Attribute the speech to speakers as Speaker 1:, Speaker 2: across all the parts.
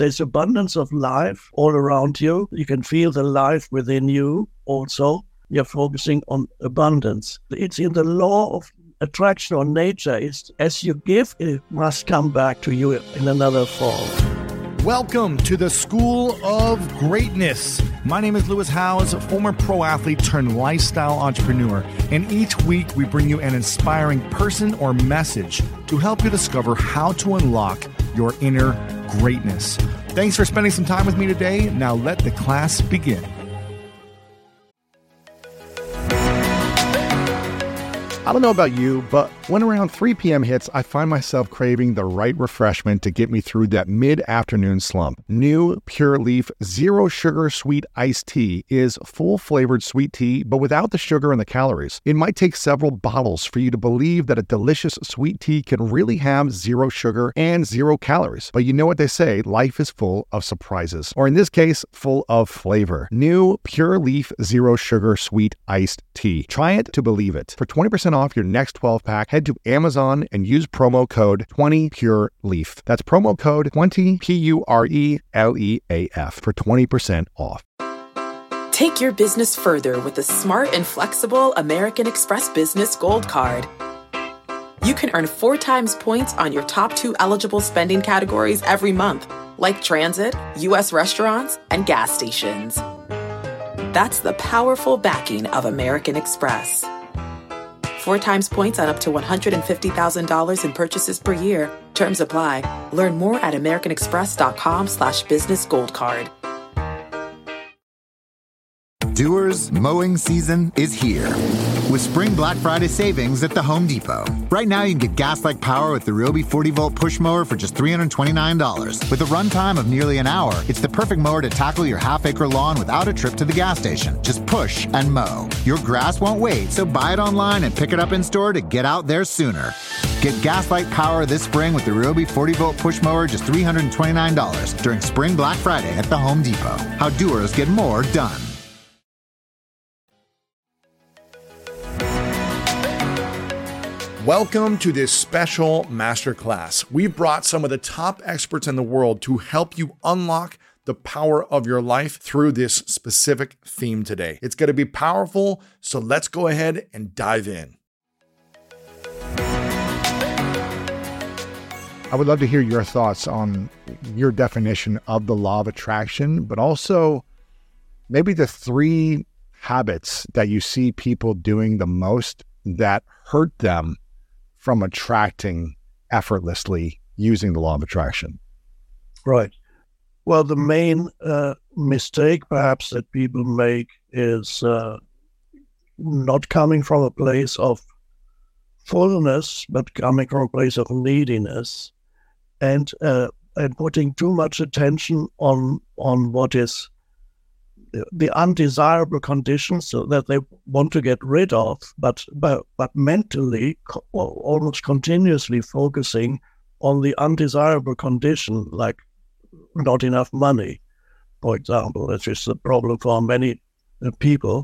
Speaker 1: There's abundance of life all around you. You can feel the life within you also. You're focusing on abundance. It's in the law of attraction or nature. It's as you give, it must come back to you in another form.
Speaker 2: Welcome to the School of Greatness. My name is Lewis Howes, former pro athlete turned lifestyle entrepreneur. And each week we bring you an inspiring person or message to help you discover how to unlock your inner greatness. Thanks for spending some time with me today. Now let the class begin. I don't know about you, but when around 3 p.m. hits, I find myself craving the right refreshment to get me through that mid-afternoon slump. New Pure Leaf Zero Sugar Sweet Iced Tea is full-flavored sweet tea, but without the sugar and the calories. It might take several bottles for you to believe that a delicious sweet tea can really have zero sugar and 0 calories. But you know what they say, life is full of surprises, or in this case, full of flavor. New Pure Leaf Zero Sugar Sweet Iced Tea. Try it to believe it. For 20% off your next 12-pack, head to Amazon and use promo code 20PureLeaf. That's promo code 20 PURELEAF for 20% off.
Speaker 3: Take your business further with the smart and flexible American Express Business Gold Card. You can earn 4 times points on your top 2 eligible spending categories every month, like transit, U.S. restaurants, and gas stations. That's the powerful backing of American Express. 4 times points on up to $150,000 in purchases per year. Terms apply. Learn more at americanexpress.com/businessgoldcard.
Speaker 4: Doers, mowing season is here with Spring Black Friday savings at the Home Depot. Right now, you can get gas-like power with the Ryobi 40-volt push mower for just $329. With a runtime of nearly an hour, it's the perfect mower to tackle your half-acre lawn without a trip to the gas station. Just push and mow. Your grass won't wait, so buy it online and pick it up in-store to get out there sooner. Get gas-like power this spring with the Ryobi 40-volt push mower, just $329 during Spring Black Friday at the Home Depot. How doers get more done.
Speaker 2: Welcome to this special masterclass. We've brought some of the top experts in the world to help you unlock the power of your life through this specific theme today. It's going to be powerful, so let's go ahead and dive in. I would love to hear your thoughts on your definition of the law of attraction, but also maybe the 3 habits that you see people doing the most that hurt them from attracting effortlessly using the law of attraction.
Speaker 1: Right. Well, the main mistake perhaps that people make is not coming from a place of fullness, but coming from a place of neediness, and putting too much attention on what is the undesirable conditions so that they want to get rid of, but mentally almost continuously focusing on the undesirable condition, like not enough money, for example. That is the problem for many people.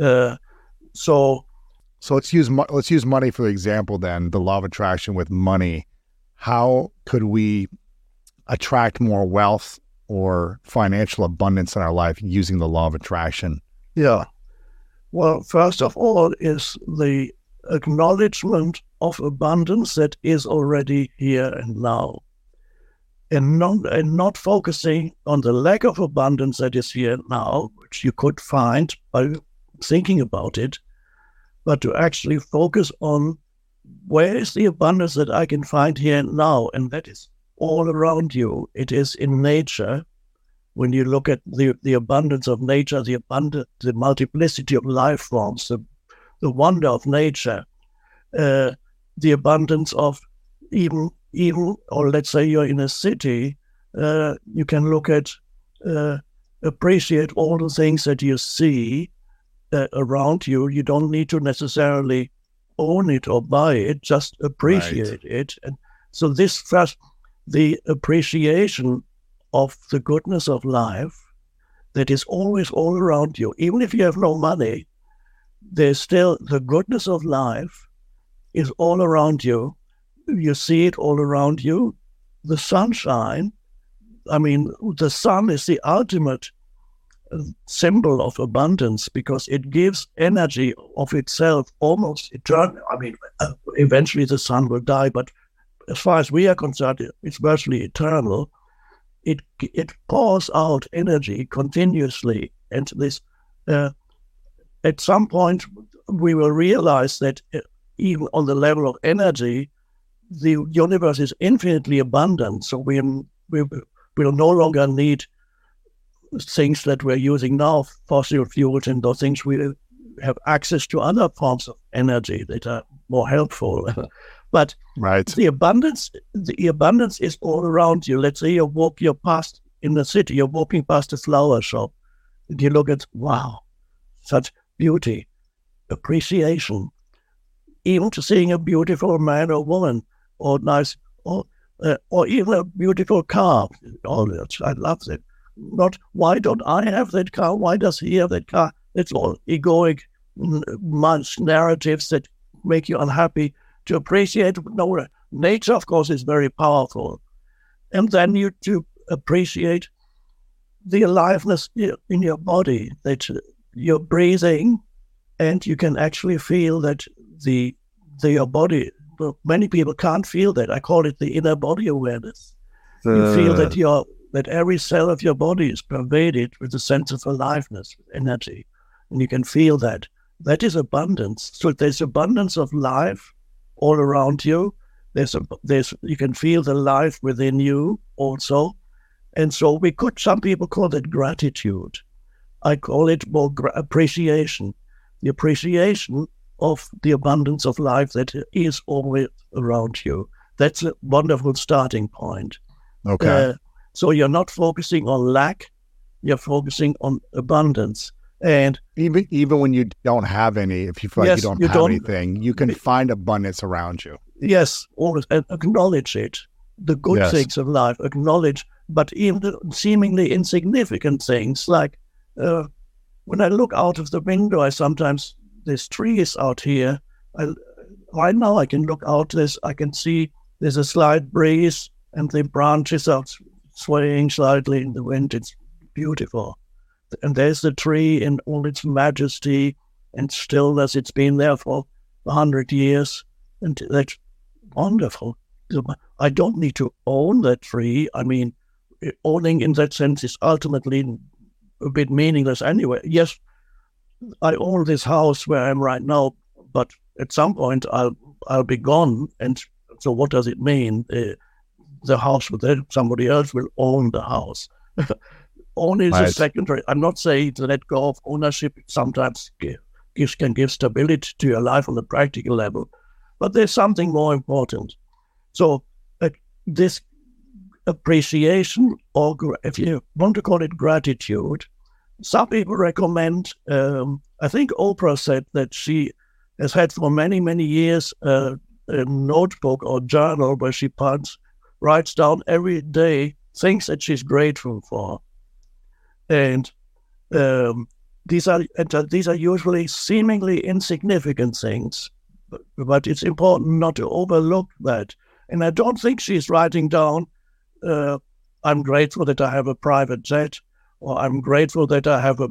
Speaker 1: So
Speaker 2: let's use money for example. Then the law of attraction with money. How could we attract more wealth or financial abundance in our life using the law of attraction?
Speaker 1: Yeah. Well, first of all is the acknowledgement of abundance that is already here and now. And not focusing on the lack of abundance that is here now, which you could find by thinking about it, but to actually focus on where is the abundance that I can find here and now, and that is all around you. It is in nature. When you look at the abundance of nature, the multiplicity of life forms, the wonder of nature, the abundance of even, or let's say you're in a city, you can look at, appreciate all the things that you see around you. You don't need to necessarily own it or buy it, just appreciate it. And so this first, the appreciation of the goodness of life that is always all around you. Even if you have no money, there's still the goodness of life is all around you. You see it all around you. The sunshine, I mean, the sun is the ultimate symbol of abundance because it gives energy of itself almost eternal. I mean, eventually the sun will die, but as far as we are concerned, it's virtually eternal. It pours out energy continuously, and this at some point we will realize that even on the level of energy, the universe is infinitely abundant. So we will no longer need things that we're using now, fossil fuels and those things. We have access to other forms of energy that are more helpful. But
Speaker 2: right.
Speaker 1: the abundance is all around you. Let's say you're past in the city, you're walking past a flower shop, and you look at, wow, such beauty, appreciation, even to seeing a beautiful man or woman, or nice, or even a beautiful car. Oh, I love that. Not why don't I have that car? Why does he have that car? It's all egoic narratives that make you unhappy. To appreciate, no, nature, of course, is very powerful. And then you to appreciate the aliveness in your body, that you're breathing and you can actually feel that your body, well, many people can't feel that. I call it the inner body awareness. You feel that every cell of your body is pervaded with a sense of aliveness, energy, and you can feel that. That is abundance. So there's abundance of life all around you. You can feel the life within you also. And so some people call it gratitude. I call it more appreciation. The appreciation of the abundance of life that is always around you. That's a wonderful starting point.
Speaker 2: Okay.
Speaker 1: So you're not focusing on lack, you're focusing on abundance. And
Speaker 2: even when you don't have any, if you feel like you don't have anything, you can find abundance around you.
Speaker 1: Yes, always acknowledge it. The good things of life, acknowledge, but even the seemingly insignificant things, like when I look out of the window, there's trees out here. Right now I can look out, I can see there's a slight breeze and the branches are swaying slightly in the wind. It's beautiful. And there's the tree in all its majesty and stillness. It's been there for 100 years, and that's wonderful. I don't need to own that tree. I mean, owning in that sense is ultimately a bit meaningless anyway. Yes, I own this house where I am right now, but at some point I'll be gone. And so what does it mean? The house somebody else will own the house. Owning is a secondary. I'm not saying to let go of ownership. It sometimes can give stability to your life on a practical level, but there's something more important. So this appreciation, or if you want to call it gratitude, some people recommend, I think Oprah said that she has had for many, many years a notebook or journal where she writes down every day things that she's grateful for. And these are usually seemingly insignificant things, but it's important not to overlook that. And I don't think she's writing down, I'm grateful that I have a private jet, or I'm grateful that I have a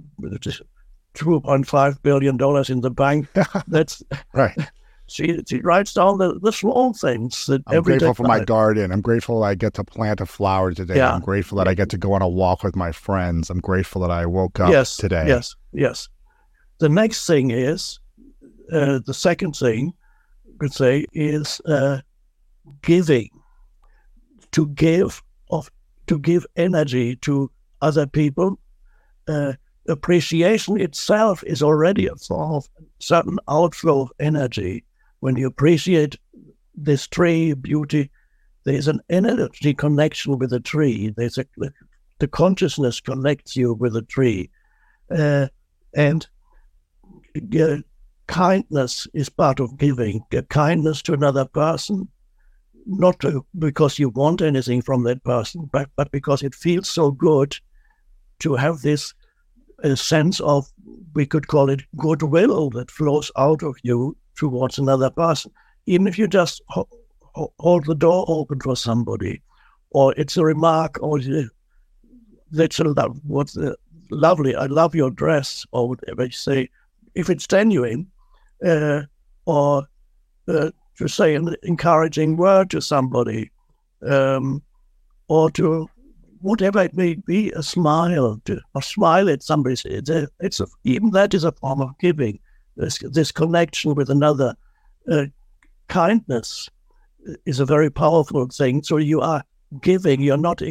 Speaker 1: $2.5 billion in the bank. That's
Speaker 2: right.
Speaker 1: She writes down the small things. That
Speaker 2: I'm grateful for my garden. I'm grateful I get to plant a flower today. Yeah. I'm grateful that I get to go on a walk with my friends. I'm grateful that I woke up today.
Speaker 1: Yes. The next thing is, the second thing you could say is giving. To give energy to other people. Appreciation itself is already a form of certain outflow of energy. When you appreciate this tree beauty, there's an energy connection with the tree. The consciousness connects you with the tree. And kindness is part of giving. Kindness to another person, not because you want anything from that person, but because it feels so good to have this sense of, we could call it goodwill, that flows out of you towards another person. Even if you just hold the door open for somebody, or it's a remark, or that's lovely. I love your dress, or whatever you say. If it's genuine, or to say an encouraging word to somebody, or to whatever it may be, a smile at somebody. Even that is a form of giving. This connection with another, kindness is a very powerful thing. So you are giving. You're not.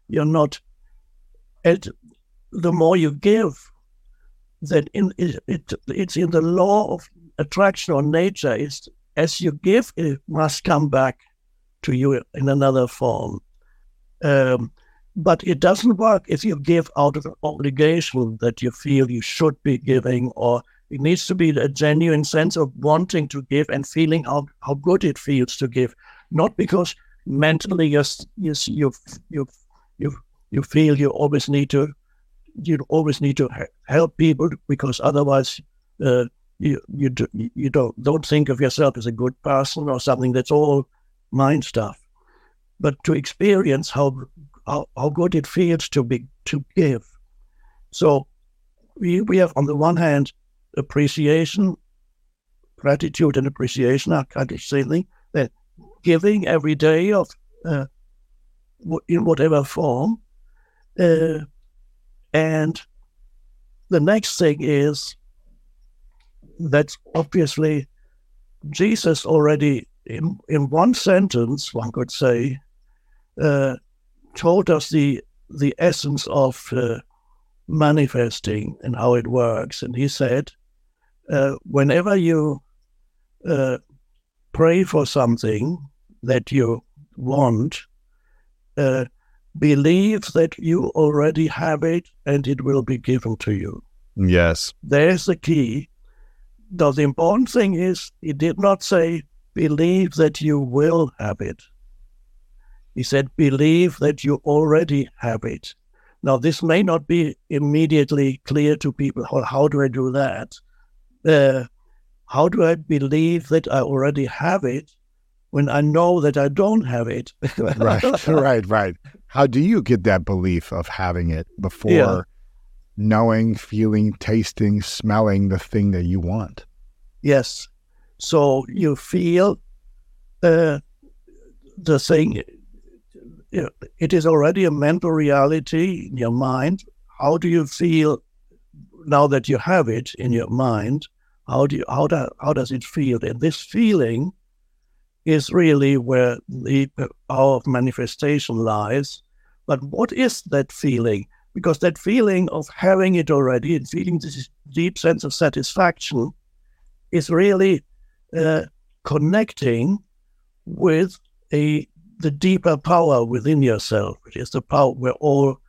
Speaker 1: The more you give, then it's in the law of attraction or nature. Is as you give, it must come back to you in another form. But it doesn't work if you give out of an obligation that you feel you should be giving, or it needs to be a genuine sense of wanting to give and feeling how good it feels to give, not because mentally you feel you always need to help people, because otherwise you don't think of yourself as a good person or something. That's all mind stuff. But to experience how good it feels to give. So we have, on the one hand, appreciation, gratitude and appreciation are kind of saying that giving every day of in whatever form. And the next thing is that obviously Jesus already in one sentence, one could say, told us the essence of manifesting and how it works. And he said, whenever you pray for something that you want, believe that you already have it and it will be given to you.
Speaker 2: Yes.
Speaker 1: There's the key. Now, the important thing is, he did not say, believe that you will have it. He said, believe that you already have it. Now, this may not be immediately clear to people. How do I do that? How do I believe that I already have it when I know that I don't have it?
Speaker 2: Right. How do you get that belief of having it before knowing, feeling, tasting, smelling the thing that you want?
Speaker 1: Yes. So you feel the thing. It is already a mental reality in your mind. How do you feel now that you have it in your mind? How does it feel? And this feeling is really where the power of manifestation lies. But what is that feeling? Because that feeling of having it already and feeling this deep sense of satisfaction is really connecting with the deeper power within yourself. It is the power where all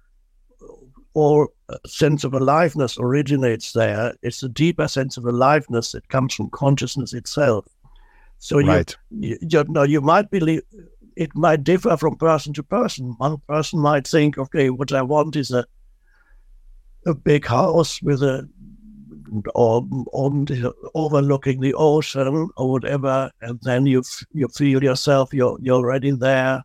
Speaker 1: sense of aliveness originates there. It's a deeper sense of aliveness that comes from consciousness itself. So you might believe, it might differ from person to person. One person might think, okay, what I want is a big house with overlooking the ocean or whatever, and then you feel yourself, you're already there,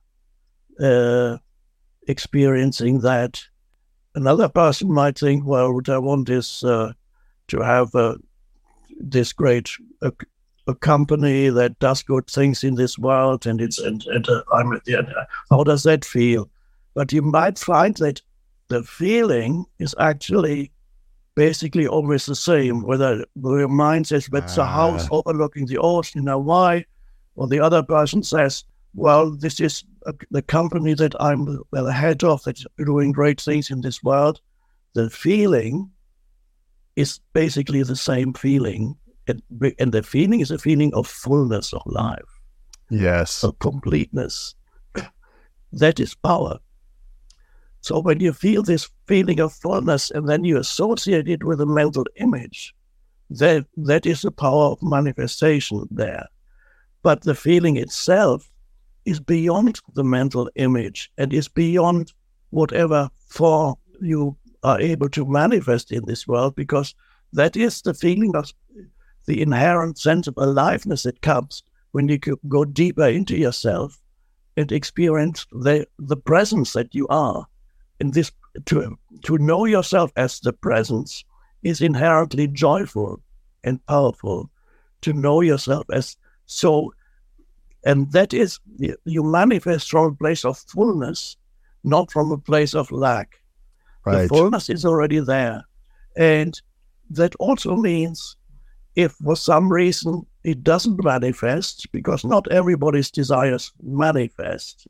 Speaker 1: experiencing that. Another person might think, well, what I want is to have this great a company that does good things in this world, and I'm at the end. How does that feel? But you might find that the feeling is actually basically always the same, whether your mind says, that's a house overlooking the ocean, why? Or the other person says, well, this is the company that I'm the head of, that's doing great things in this world. The feeling is basically the same feeling. And the feeling is a feeling of fullness of life.
Speaker 2: Yes.
Speaker 1: Of completeness. That is power. So when you feel this feeling of fullness and then you associate it with a mental image, that is the power of manifestation there. But the feeling itself is beyond the mental image and is beyond whatever form you are able to manifest in this world, because that is the feeling of the inherent sense of aliveness that comes when you go deeper into yourself and experience the presence that you are. And this to know yourself as the presence is inherently joyful and powerful. To know yourself as so, and that is, you manifest from a place of fullness, not from a place of lack.
Speaker 2: Right.
Speaker 1: The fullness is already there. And that also means if for some reason it doesn't manifest, because not everybody's desires manifest.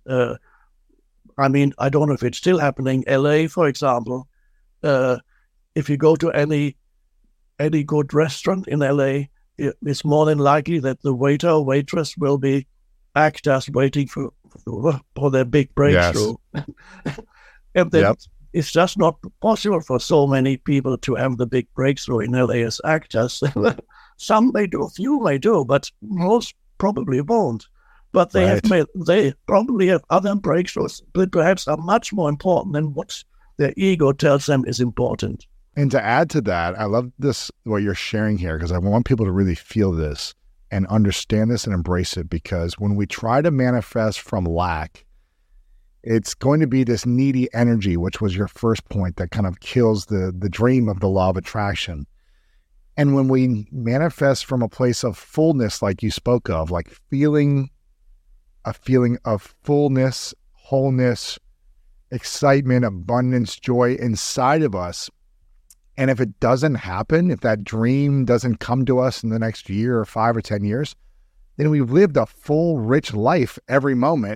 Speaker 1: I mean, I don't know if it's still happening. LA, for example, if you go to any good restaurant in LA, it's more than likely that the waiter or waitress will be actors waiting for their big breakthrough. Yes. And then it's just not possible for so many people to have the big breakthrough in LA as actors. Some may do, few may do, but most probably won't. But they they probably have other breakthroughs that perhaps are much more important than what their ego tells them is important.
Speaker 2: And to add to that, I love this, what you're sharing here, because I want people to really feel this and understand this and embrace it, because when we try to manifest from lack, it's going to be this needy energy, which was your first point, that kind of kills the dream of the law of attraction. And when we manifest from a place of fullness, like you spoke of, like feeling a feeling of fullness, wholeness, excitement, abundance, joy inside of us, and if it doesn't happen, if that dream doesn't come to us in the next year or 5 or 10 years, then we've lived a full, rich life every moment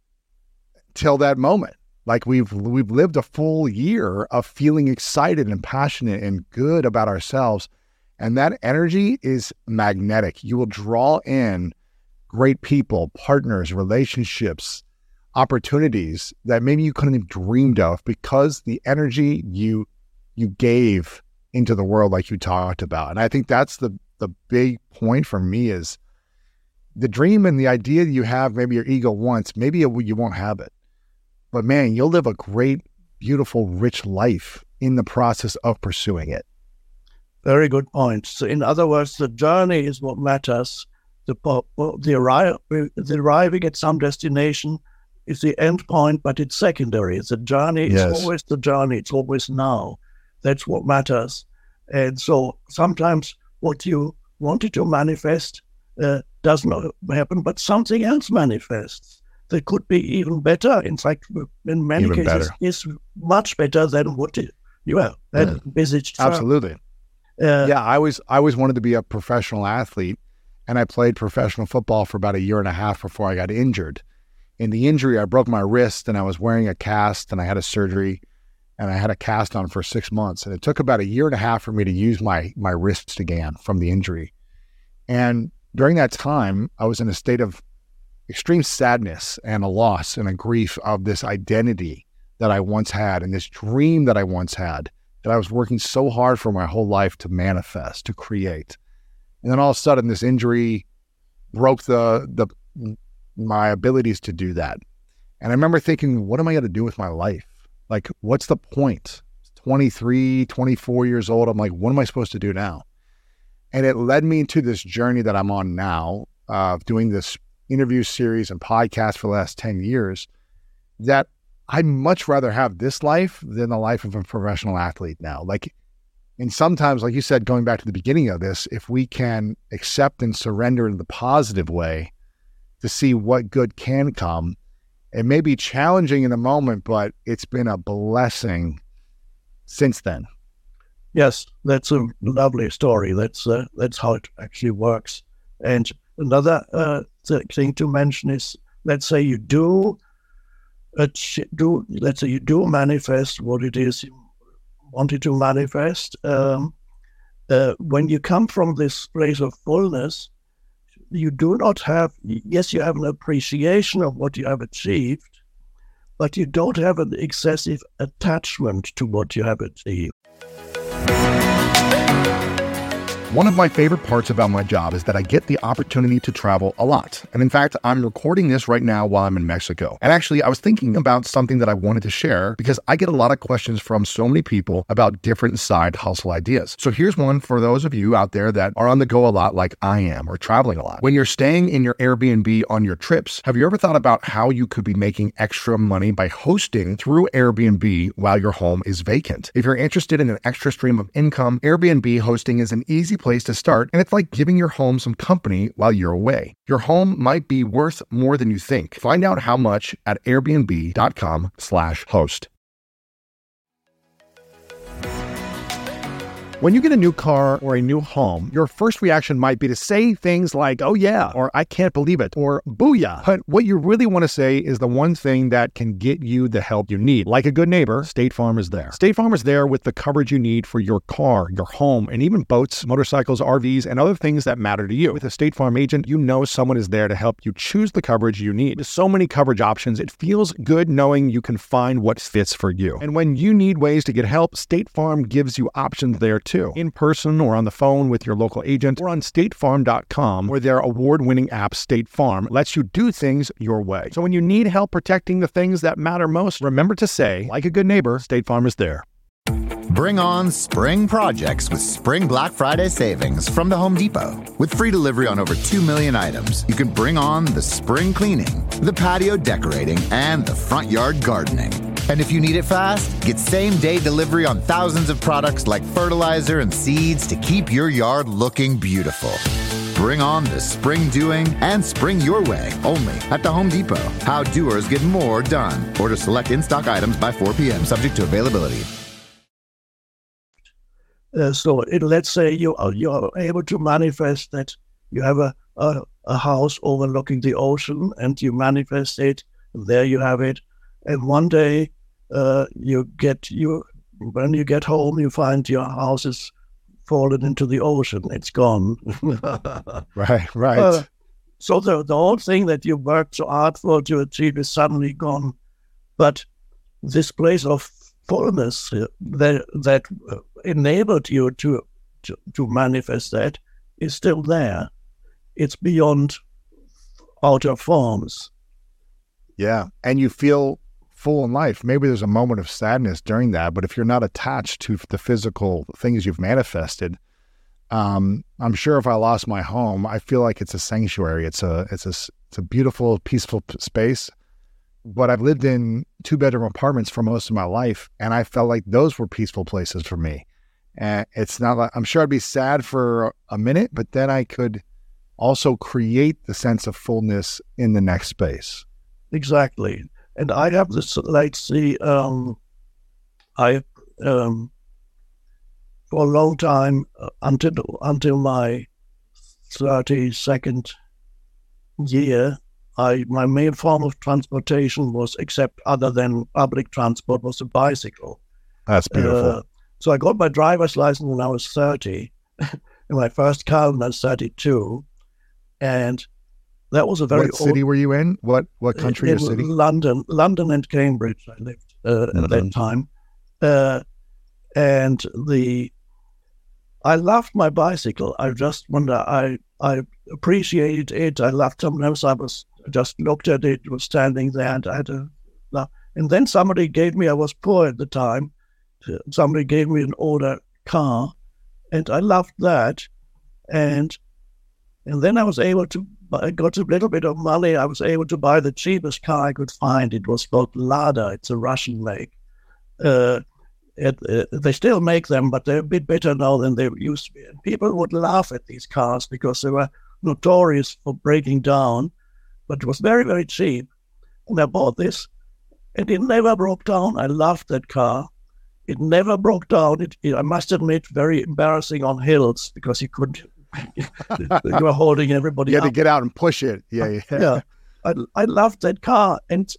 Speaker 2: till that moment. Like we've lived a full year of feeling excited and passionate and good about ourselves. And that energy is magnetic. You will draw in great people, partners, relationships, opportunities that maybe you couldn't have dreamed of, because the energy you gave into the world, like you talked about. And I think that's the big point for me, is the dream and the idea that you have, maybe your ego wants, maybe you won't have it. But man, you'll live a great, beautiful, rich life in the process of pursuing it.
Speaker 1: Very good point. So in other words, the journey is what matters. The arriving at some destination is the end point, but it's secondary. The journey is always the journey. It's always now. That's what matters. And so sometimes what you wanted to manifest does not happen, but something else manifests that could be even better. In fact, in many
Speaker 2: even
Speaker 1: cases,
Speaker 2: better.
Speaker 1: Is much better than what you had envisaged.
Speaker 2: Absolutely. I always wanted to be a professional athlete, and I played professional football for about 1.5 years before I got injured. In the injury, I broke my wrist, and I was wearing a cast, and I had a surgery, and I had a cast on for 6 months. And it took about 1.5 years for me to use my wrist again from the injury. And during that time, I was in a state of extreme sadness and a loss and a grief of this identity that I once had, and this dream that I once had, that I was working so hard for my whole life to manifest, to create. And then all of a sudden, this injury broke my abilities to do that. And I remember thinking, what am I going to do with my life? Like, what's the point? 23, 24 years old. I'm like, what am I supposed to do now? And it led me to this journey that I'm on now, doing this interview series and podcast for the last 10 years, that I'd much rather have this life than the life of a professional athlete now. Like, and sometimes, like you said, going back to the beginning of this, if we can accept and surrender in the positive way to see what good can come, it may be challenging in the moment, but it's been a blessing since then.
Speaker 1: Yes, that's a lovely story. That's how it actually works. And another thing to mention is, let's say you do manifest what it is you wanted to manifest. When you come from this place of fullness, you do not have, yes, you have an appreciation of what you have achieved, but you don't have an excessive attachment to what you have achieved.
Speaker 2: One of my favorite parts about my job is that I get the opportunity to travel a lot. And in fact, I'm recording this right now while I'm in Mexico. And actually, I was thinking about something that I wanted to share because I get a lot of questions from so many people about different side hustle ideas. So here's one for those of you out there that are on the go a lot like I am, or traveling a lot. When you're staying in your Airbnb on your trips, have you ever thought about how you could be making extra money by hosting through Airbnb while your home is vacant? If you're interested in an extra stream of income, Airbnb hosting is an easy place to start, and it's like giving your home some company while you're away. Your home might be worth more than you think. Find out how much at airbnb.com/host. When you get a new car or a new home, your first reaction might be to say things like, "Oh yeah," or "I can't believe it," or "Booyah." But what you really want to say is the one thing that can get you the help you need. Like a good neighbor, State Farm is there. State Farm is there with the coverage you need for your car, your home, and even boats, motorcycles, RVs, and other things that matter to you. With a State Farm agent, you know someone is there to help you choose the coverage you need. With so many coverage options, it feels good knowing you can find what fits for you. And when you need ways to get help, State Farm gives you options there too, in person or on the phone with your local agent or on statefarm.com, where their award-winning app State Farm lets you do things your way. So when you need help protecting the things that matter most, remember to say, like a good neighbor, State Farm is there.
Speaker 4: Bring on spring projects with Spring Black Friday savings from the Home Depot. With free delivery on over 2 million items, you can bring on the spring cleaning, the patio decorating, and the front yard gardening. And if you need it fast, get same-day delivery on thousands of products like fertilizer and seeds to keep your yard looking beautiful. Bring on the spring doing and spring your way only at the Home Depot. How doers get more done. Order select in-stock items by 4 p.m. subject to availability.
Speaker 1: Let's say you're able to manifest that you have a house overlooking the ocean, and you manifest it, and there you have it. And one day, when you get home, you find your house is fallen into the ocean. It's gone.
Speaker 2: Right.
Speaker 1: So the whole thing that you worked so hard for to achieve is suddenly gone. But this place of fullness that enabled you to manifest that is still there. It's beyond outer forms.
Speaker 2: Yeah, and you feel full in life. Maybe there's a moment of sadness during that, but if you're not attached to the physical things you've manifested, I'm sure if I lost my home, I feel like it's a sanctuary. It's a beautiful, peaceful space. But I've lived in 2-bedroom apartments for most of my life, and I felt like those were peaceful places for me. And it's not like, I'm sure I'd be sad for a minute, but then I could also create the sense of fullness in the next space.
Speaker 1: Exactly. And I have this, for a long time, until my 32nd year, my main form of transportation was, except other than public transport, was a bicycle.
Speaker 2: That's beautiful.
Speaker 1: So I got my driver's license when I was 30, and my first car when I was 32, and that was a very
Speaker 2: What city were you in? What country or city?
Speaker 1: London and Cambridge. I lived at that time, and I loved my bicycle. I just wonder. I appreciated it. I loved. Sometimes I just looked at it. It was standing there, and I had and then somebody gave me. I was poor at the time. Somebody gave me an older car, and I loved that, and then I was able to. I got a little bit of money. I was able to buy the cheapest car I could find. It was called Lada. It's a Russian make. They still make them, but they're a bit better now than they used to be. And people would laugh at these cars because they were notorious for breaking down, but it was very, very cheap. And I bought this, and it never broke down. I loved that car. It never broke down. I must admit, very embarrassing on hills because you couldn't. You were holding everybody.
Speaker 2: You had to get out and push it. Yeah.
Speaker 1: I loved that car, and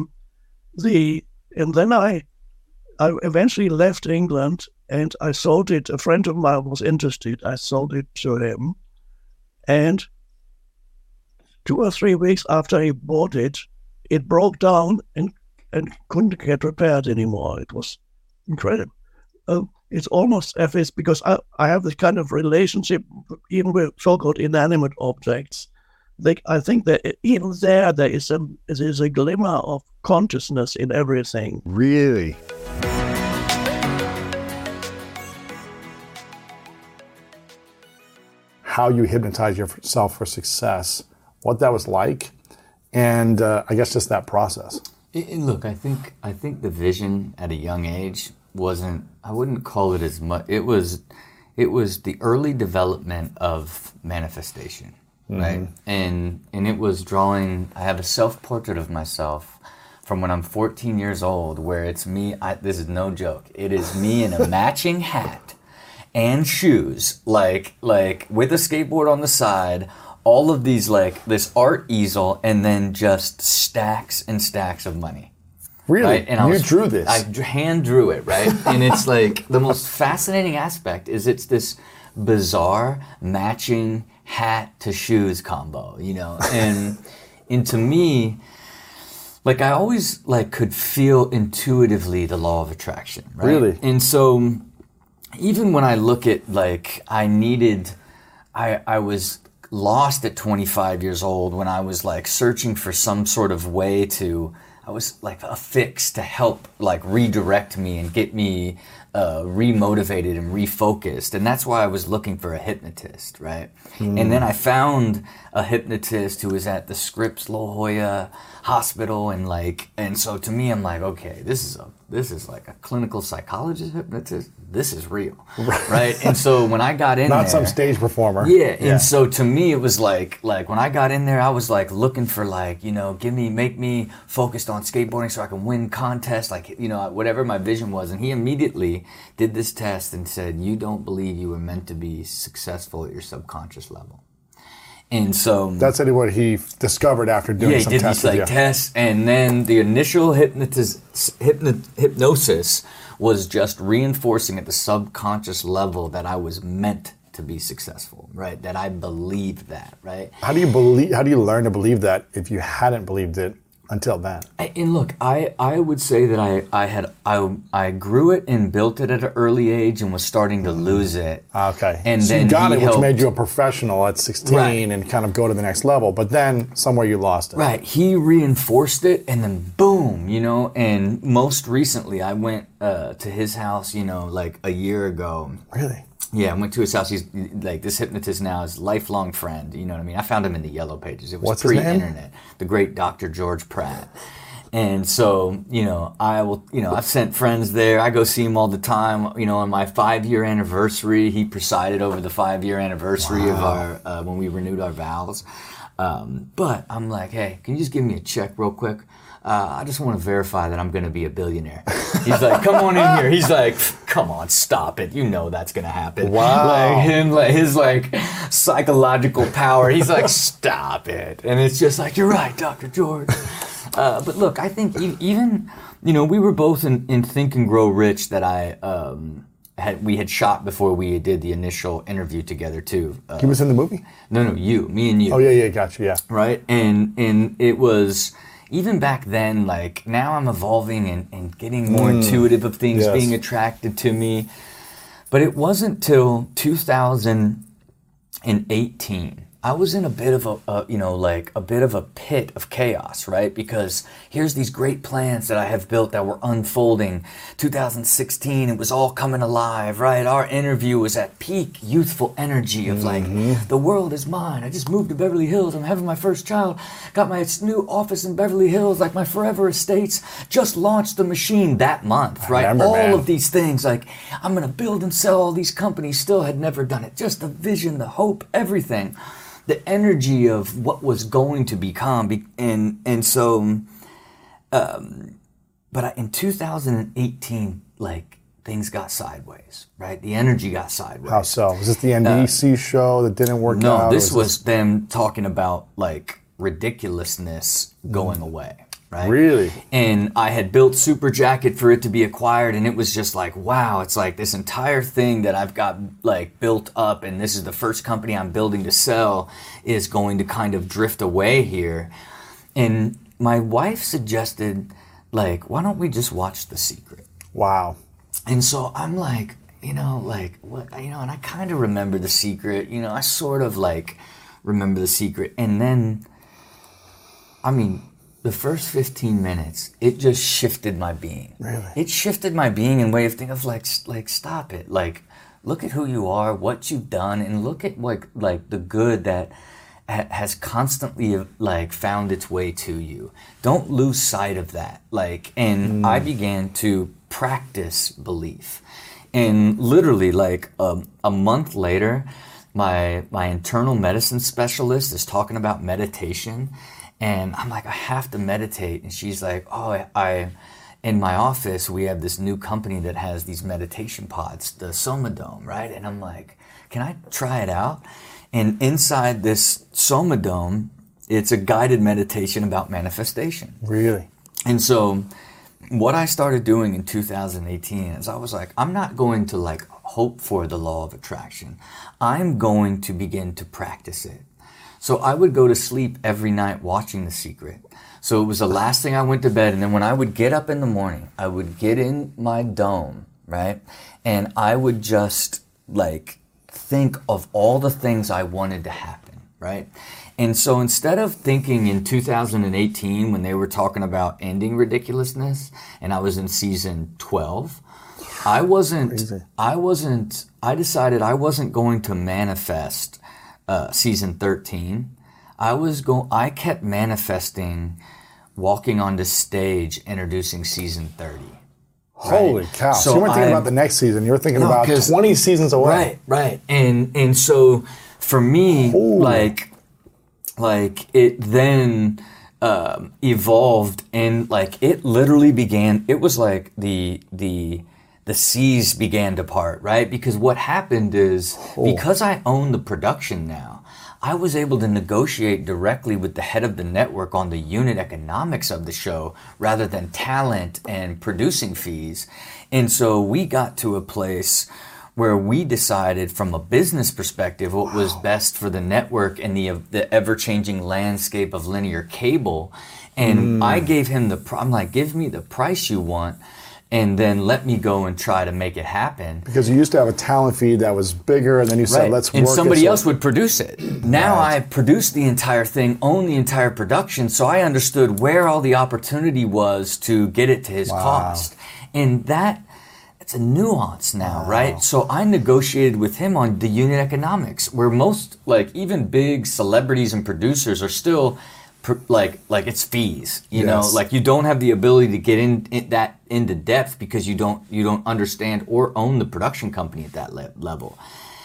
Speaker 1: then I eventually left England, and I sold it. A friend of mine was interested. I sold it to him, and 2 or 3 weeks after he bought it, it broke down and couldn't get repaired anymore. It was incredible. It's almost as if, because I have this kind of relationship even with so-called inanimate objects. I think that even there is a glimmer of consciousness in everything.
Speaker 2: Really? How you hypnotize yourself for success, what that was like, and I guess just that process.
Speaker 5: Look, I think the vision at a young age wasn't, I wouldn't call it as much, it was the early development of manifestation, right? And it was drawing, I have a self-portrait of myself from when I'm 14 years old, where it's me, this is no joke, it is me in a matching hat and shoes, like with a skateboard on the side, all of these, like this art easel, and then just stacks and stacks of money.
Speaker 2: Really?
Speaker 5: Right? And
Speaker 2: you drew this?
Speaker 5: I hand drew it, right? And it's like, the most fascinating aspect is it's this bizarre matching hat to shoes combo, you know? And to me, like I always like could feel intuitively the law of attraction, right?
Speaker 2: Really?
Speaker 5: And so even when I look at like, I was lost at 25 years old when I was like searching for some sort of way I was like a fix to help like redirect me and get me remotivated and refocused. And that's why I was looking for a hypnotist, right? And then I found a hypnotist who was at the Scripps La Jolla Hospital, and so to me, I'm like, okay, this is like a clinical psychologist hypnotist. This is real, right? And so when I got in,
Speaker 2: not some stage performer.
Speaker 5: Yeah. And so to me, it was like when I got in there, I was like looking for like, you know, make me focused on skateboarding so I can win contests, like, you know, whatever my vision was. And he immediately did this test and said, you don't believe you were meant to be successful at your subconscious level. And so
Speaker 2: that's what he discovered after doing some tests.
Speaker 5: Yeah, he did these tests, and then the initial hypnosis was just reinforcing at the subconscious level that I was meant to be successful, right? That I believed that, right?
Speaker 2: How do you learn to believe that if you hadn't believed it until then?
Speaker 5: And look, I would say that I grew it and built it at an early age and was starting to lose it.
Speaker 2: Okay.
Speaker 5: And
Speaker 2: so
Speaker 5: then
Speaker 2: you got it,
Speaker 5: helped.
Speaker 2: Which made you a professional at 16
Speaker 5: right.
Speaker 2: and kind of go to the next level. But then somewhere you lost it.
Speaker 5: Right. He reinforced it, and then boom, you know. And most recently, I went to his house, you know, like a year ago.
Speaker 2: Really?
Speaker 5: Yeah, I went to his house. He's like, this hypnotist now is lifelong friend. You know what I mean? I found him in the Yellow Pages. It was
Speaker 2: What's his name?
Speaker 5: pre-internet. The great Dr. George Pratt. And so, you know, I've sent friends there. I go see him all the time. You know, on my 5-year anniversary, he presided over the 5-year anniversary of our, when we renewed our vows. But I'm like, hey, can you just give me a check real quick? I just want to verify that I'm going to be a billionaire. He's like, come on in here. He's like, come on, stop it. You know that's going to happen.
Speaker 2: Wow.
Speaker 5: His psychological power. He's like, stop it. And it's just like, you're right, Dr. George. But look, I think even, you know, we were both in Think and Grow Rich that we had shot before we did the initial interview together too.
Speaker 2: He was in the movie?
Speaker 5: No, me and you.
Speaker 2: Oh yeah, gotcha, yeah.
Speaker 5: Right, and it was. Even back then, like, now I'm evolving and getting more intuitive of things being attracted to me. But it wasn't till 2018. I was in a bit of a pit of chaos, right? Because here's these great plans that I have built that were unfolding. 2016, it was all coming alive, right? Our interview was at peak youthful energy of like, the world is mine. I just moved to Beverly Hills. I'm having my first child. Got my new office in Beverly Hills, like my forever estates. Just launched the machine that month, right? All of these things, like, I'm going to build and sell all these companies. Still had never done it. Just the vision, the hope, everything. The energy of what was going to become, in 2018, like, things got sideways, right? The energy got sideways.
Speaker 2: How so? Was this the NBC show that didn't work out?
Speaker 5: No, this was them talking about, like, ridiculousness going away, right?
Speaker 2: Really?
Speaker 5: And I had built Super Jacket for it to be acquired, and it was just like, wow, it's like this entire thing that I've got, like, built up, and this is the first company I'm building to sell, is going to kind of drift away here. And my wife suggested, like, why don't we just watch The Secret?
Speaker 2: Wow.
Speaker 5: And so I'm like, like what, and I kind of remember The Secret. I sort of like remember The Secret, and then, the first 15 minutes, it just shifted my being.
Speaker 2: Really?
Speaker 5: It shifted my being in way of thinking of like stop it, like look at who you are, what you've done, and look at like the good that has constantly like found its way to you. Don't lose sight of that. I began to practice belief, and literally like a month later, my internal medicine specialist is talking about meditation, and I'm like, I have to meditate, and she's like, oh, in my office we have this new company that has these meditation pods, the Somadome, right? And I'm like, can I try it out? And inside this Somadome, it's a guided meditation about manifestation.
Speaker 2: Really?
Speaker 5: And so what I started doing in 2018 is I was like, I'm not going to like hope for the law of attraction. I'm going to begin to practice it. So I would go to sleep every night watching The Secret. So it was the last thing I went to bed. And then when I would get up in the morning, I would get in my dome, right? And I would just like think of all the things I wanted to happen, right? And so instead of thinking in 2018 when they were talking about ending ridiculousness and I was in season 12, I decided I wasn't going to manifest season 13. I kept manifesting walking on the stage introducing season 30. Right?
Speaker 2: Holy cow. So you weren't thinking about the next season. You were thinking about 20 seasons away.
Speaker 5: Right. And so for me, like it then evolved, and like it literally began, it was like the seas began to part, right? Because what happened is, because I own the production now, I was able to negotiate directly with the head of the network on the unit economics of the show rather than talent and producing fees. And so we got to a place where we decided from a business perspective what was best for the network and the ever-changing landscape of linear cable. And I gave him I'm like, give me the price you want, and then let me go and try to make it happen. Because
Speaker 2: you used to have a talent feed that was bigger, and then you said, let's work it.
Speaker 5: And somebody else would produce it. Now I produced the entire thing, own the entire production, so I understood where all the opportunity was to get it to his cost. And it's a nuance now, right? So I negotiated with him on the unit economics, where most, like even big celebrities and producers are still like it's fees, you know, like you don't have the ability to get into depth because you don't understand or own the production company at that level.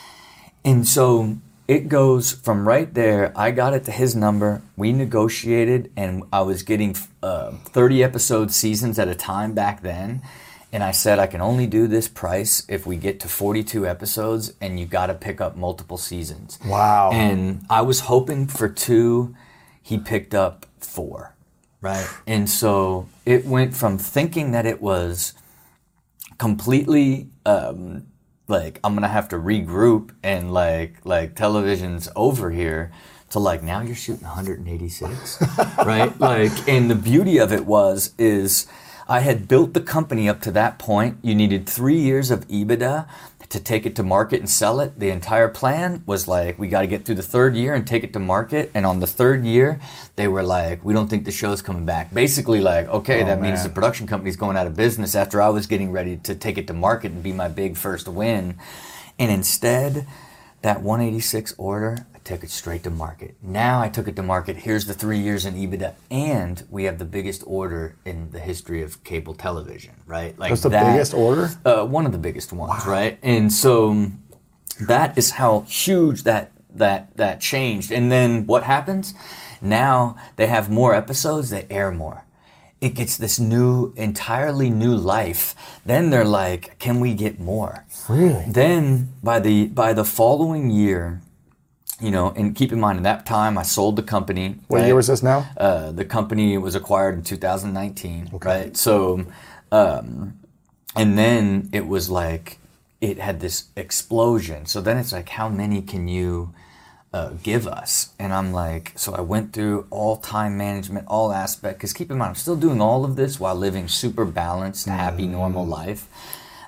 Speaker 5: And so it goes from right there. I got it to his number. We negotiated, and I was getting 30 episode seasons at a time back then. And I said, I can only do this price if we get to 42 episodes, and you got to pick up multiple seasons.
Speaker 2: Wow.
Speaker 5: And I was hoping for 2. He picked up 4, right? And so it went from thinking that it was completely like I'm gonna have to regroup and like television's over here, to like now you're shooting 186, right? Like, and the beauty of it is I had built the company up to that point. You needed 3 years of EBITDA to take it to market and sell it. The entire plan was like, we got to get through the 3rd year and take it to market. And on the 3rd year, they were like, we don't think the show's coming back. Basically like, okay, that means the production company's going out of business, after I was getting ready to take it to market and be my big first win. And instead, that 186 order, I took it straight to market. Now I took it to market. Here's the 3 years in EBITDA, and we have the biggest order in the history of cable television, right? Like
Speaker 2: that's the biggest order?
Speaker 5: One of the biggest ones, right? And so that is how huge that changed. And then what happens? Now they have more episodes, they air more. It gets this entirely new life. Then they're like, can we get more?
Speaker 2: Really?
Speaker 5: Then by the following year, you know, and keep in mind, at that time, I sold the company.
Speaker 2: What year was this now?
Speaker 5: The company was acquired in 2019, right? So, and then it was like, it had this explosion. So then it's like, how many can you give us? And I'm like, so I went through all time management, all aspect, because keep in mind, I'm still doing all of this while living super balanced, happy, normal life.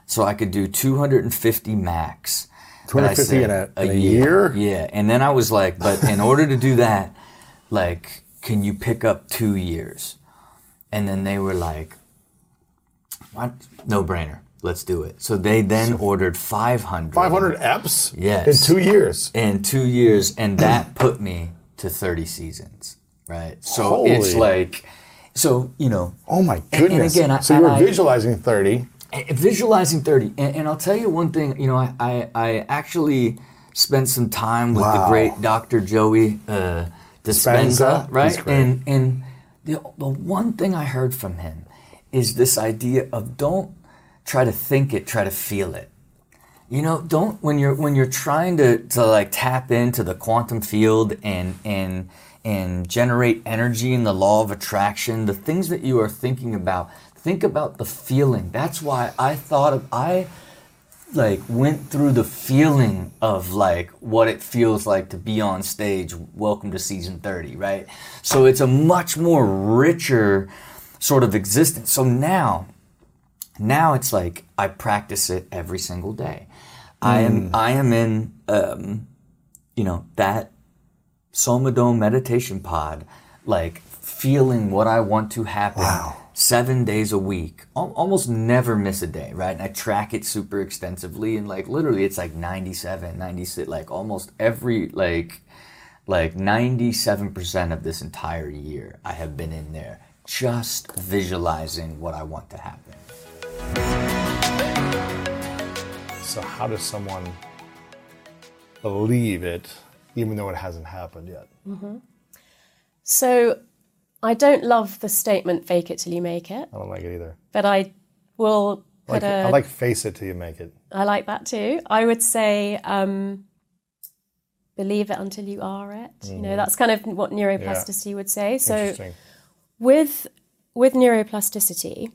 Speaker 5: so I could do 250 max.
Speaker 2: 250 in a year?
Speaker 5: Yeah. And then I was like, but in order to do that, like, can you pick up 2 years? And then they were like, what? No brainer. Let's do it. So they then ordered 500.
Speaker 2: 500 EPs?
Speaker 5: Yes.
Speaker 2: In 2 years?
Speaker 5: In 2 years. And that put me to 30 seasons, right? So
Speaker 2: Holy.
Speaker 5: It's like, so, you know.
Speaker 2: Oh my goodness.
Speaker 5: And again,
Speaker 2: so you were visualizing 30.
Speaker 5: Visualizing 30. And I'll tell you one thing, you know, I actually spent some time with the great Dr. Joey Dispenza, right? And the one thing I heard from him is this idea of don't try to think it, try to feel it. You know, don't when you're trying to like tap into the quantum field and generate energy in the law of attraction, the things that you are thinking about, think about the feeling. That's why I went through the feeling of like what it feels like to be on stage. Welcome to season 30, right? So it's a much more richer sort of existence. So now it's like I practice it every single day. I am in you know, that Somodome meditation pod, like feeling what I want to happen. 7 days a week, almost never miss a day, right? And I track it super extensively, and like literally it's like 97, 96, like almost every, like 97% of this entire year I have been in there just visualizing what I want to happen.
Speaker 2: So how does someone believe it even though it hasn't happened yet?
Speaker 6: Mm-hmm. So I don't love the statement, fake it till you make it.
Speaker 2: I don't like it either.
Speaker 6: But I will put
Speaker 2: I like face it till you make it.
Speaker 6: I like that too. I would say believe it until you are it. Mm-hmm. You know, that's kind of what neuroplasticity would say. So with neuroplasticity,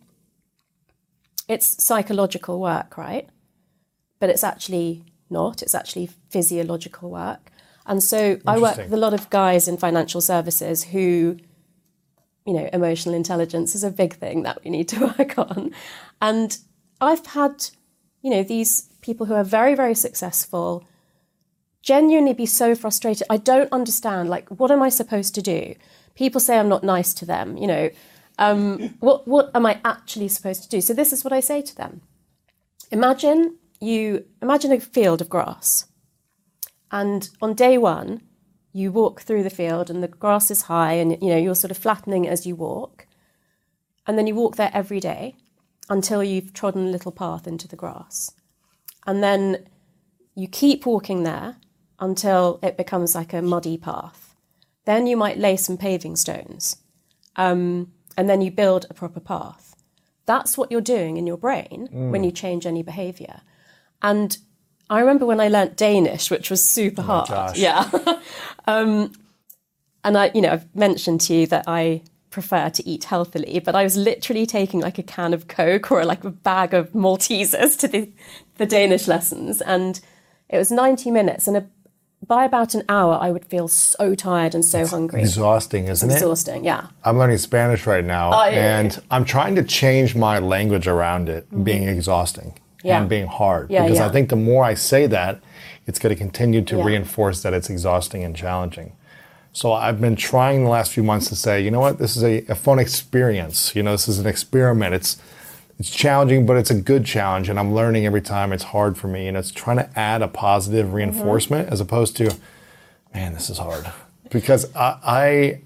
Speaker 6: it's psychological work, right? But it's actually not. It's actually physiological work. And so I work with a lot of guys in financial services who, you know, emotional intelligence is a big thing that we need to work on. And I've had, you know, these people who are very, very successful genuinely be so frustrated. I don't understand, like, what am I supposed to do? People say I'm not nice to them, you know. What am I actually supposed to do? So this is what I say to them. Imagine a field of grass. And on day one, you walk through the field and the grass is high and, you know, you're sort of flattening as you walk. And then you walk there every day until you've trodden a little path into the grass. And then you keep walking there until it becomes like a muddy path. Then you might lay some paving stones. And then you build a proper path. That's what you're doing in your brain when you change any behavior. And I remember when I learnt Danish, which was super hard.
Speaker 2: Gosh.
Speaker 6: Yeah. And I, you know, I've mentioned to you that I prefer to eat healthily, but I was literally taking like a can of Coke or like a bag of Maltesers to the Danish lessons. And it was 90 minutes. And by about an hour, I would feel so tired and so hungry.
Speaker 2: Exhausting, isn't it?
Speaker 6: Exhausting, yeah.
Speaker 2: I'm learning Spanish right now, and I'm trying to change my language around it being exhausting and being hard. Because I think the more I say that, it's going to continue to reinforce that it's exhausting and challenging. So I've been trying the last few months to say, you know what, this is a fun experience. You know, this is an experiment. It's challenging, but it's a good challenge, and I'm learning every time. It's hard for me, and it's trying to add a positive reinforcement as opposed to, man, this is hard. Because it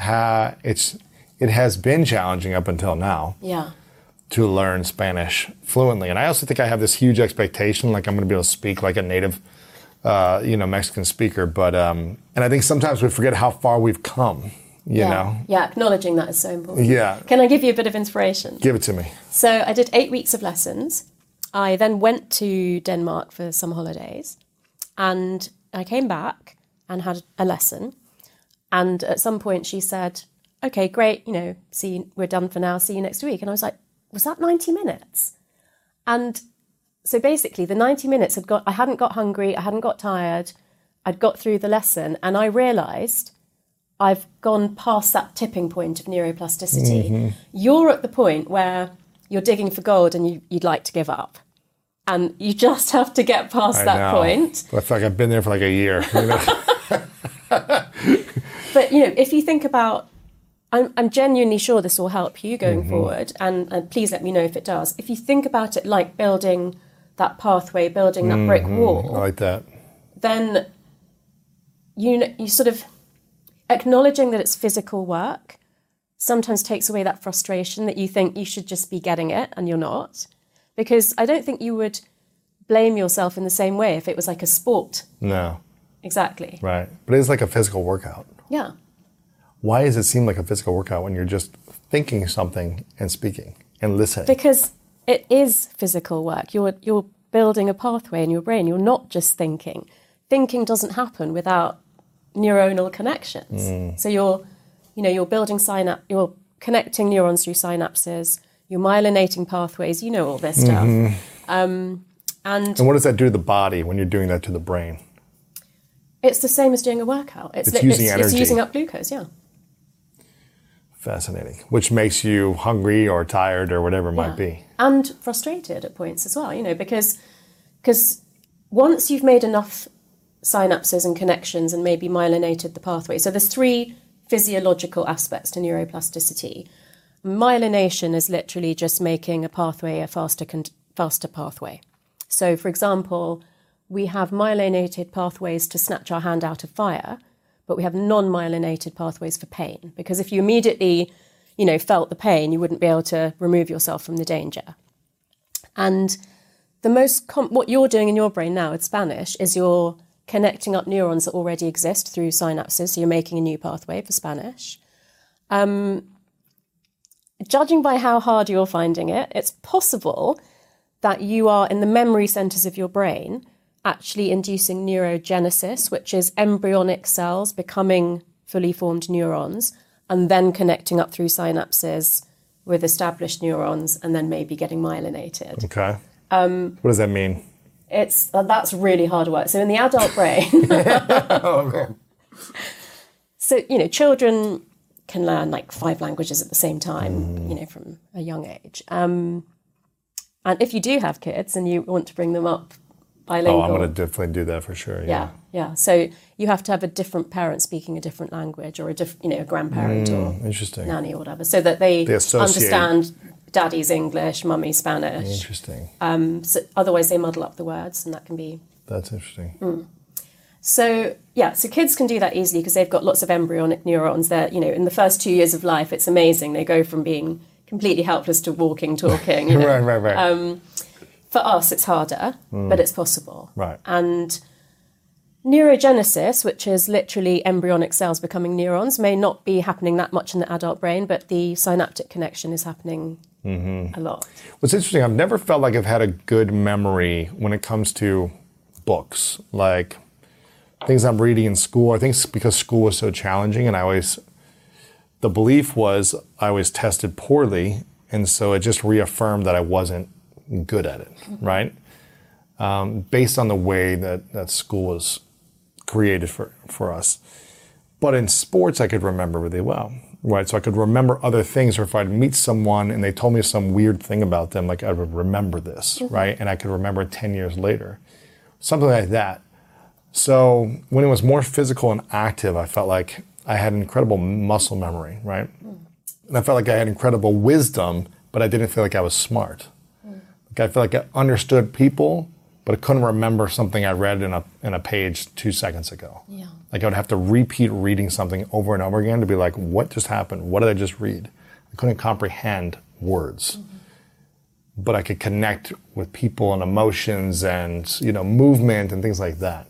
Speaker 2: has been challenging up until now to learn Spanish fluently. And I also think I have this huge expectation, like I'm going to be able to speak like a native Mexican speaker. But and I think sometimes we forget how far we've come. You know?
Speaker 6: Yeah, acknowledging that is so important.
Speaker 2: Yeah.
Speaker 6: Can I give you a bit of inspiration?
Speaker 2: Give it to me.
Speaker 6: So I did 8 weeks of lessons. I then went to Denmark for some holidays. And I came back and had a lesson. And at some point she said, okay, great, you know, we're done for now. See you next week. And I was like, was that 90 minutes? And so basically the 90 minutes I hadn't got hungry. I hadn't got tired. I'd got through the lesson. And I realised I've gone past that tipping point of neuroplasticity. Mm-hmm. You're at the point where you're digging for gold and you'd like to give up. And you just have to get past that point.
Speaker 2: I feel like I've been there for like a year. You know?
Speaker 6: But, if you think about, I'm genuinely sure this will help you going forward, and please let me know if it does. If you think about it like building that pathway, building that brick wall.
Speaker 2: I like that.
Speaker 6: Then you sort of acknowledging that it's physical work sometimes takes away that frustration that you think you should just be getting it and you're not. Because I don't think you would blame yourself in the same way if it was like a sport.
Speaker 2: No.
Speaker 6: Exactly.
Speaker 2: Right. But it's like a physical workout.
Speaker 6: Yeah.
Speaker 2: Why does it seem like a physical workout when you're just thinking something and speaking and listening?
Speaker 6: Because it is physical work. You're building a pathway in your brain. You're not just thinking. Thinking doesn't happen without neuronal connections. So you're building you're connecting neurons through synapses. You're myelinating pathways. You know all this stuff. And
Speaker 2: what does that do to the body when you're doing that to the brain?
Speaker 6: It's the same as doing a workout. It's
Speaker 2: using energy.
Speaker 6: It's using up glucose, yeah.
Speaker 2: Fascinating. Which makes you hungry or tired or whatever it might be.
Speaker 6: And frustrated at points as well, because once you've made enough synapses and connections and maybe myelinated the pathway. So there's 3 physiological aspects to neuroplasticity. Myelination is literally just making a pathway a faster pathway. So, for example, we have myelinated pathways to snatch our hand out of fire, but we have non-myelinated pathways for pain. Because if you immediately, felt the pain, you wouldn't be able to remove yourself from the danger. And what you're doing in your brain now with Spanish is you're connecting up neurons that already exist through synapses. So you're making a new pathway for Spanish. Judging by how hard you're finding it, it's possible that you are in the memory centers of your brain actually inducing neurogenesis, which is embryonic cells becoming fully formed neurons and then connecting up through synapses with established neurons and then maybe getting myelinated.
Speaker 2: Okay. What does that mean?
Speaker 6: That's really hard work. So in the adult brain...
Speaker 2: Oh, man.
Speaker 6: So, children can learn like 5 languages at the same time, from a young age. And if you do have kids and you want to bring them up bilingual...
Speaker 2: Oh, I'm going to definitely do that for sure.
Speaker 6: Yeah. So you have to have a different parent speaking a different language or a grandparent or nanny or whatever, so that they understand daddy's English, mummy's Spanish.
Speaker 2: Interesting.
Speaker 6: So otherwise they muddle up the words and that can be...
Speaker 2: That's interesting.
Speaker 6: So kids can do that easily because they've got lots of embryonic neurons. They're, in the first 2 years of life, it's amazing. They go from being completely helpless to walking, talking.
Speaker 2: Right.
Speaker 6: For us, it's harder, but it's possible.
Speaker 2: Right.
Speaker 6: And neurogenesis, which is literally embryonic cells becoming neurons, may not be happening that much in the adult brain, but the synaptic connection is happening a lot.
Speaker 2: What's interesting, I've never felt like I've had a good memory when it comes to books, like things I'm reading in school. I think it's because school was so challenging, and the belief was I always tested poorly, and so it just reaffirmed that I wasn't good at it, right? Based on the way that school was created for us. But in sports, I could remember really well, right? So I could remember other things, or if I'd meet someone and they told me some weird thing about them, like I would remember this, right? And I could remember it 10 years later, something like that. So when it was more physical and active, I felt like I had incredible muscle memory, right? And I felt like I had incredible wisdom, but I didn't feel like I was smart. Like I felt like I understood people, but I couldn't remember something I read in a page 2 seconds ago.
Speaker 6: Yeah.
Speaker 2: Like I would have to repeat reading something over and over again to be like, what just happened? What did I just read? I couldn't comprehend words. But I could connect with people and emotions and, movement and things like that.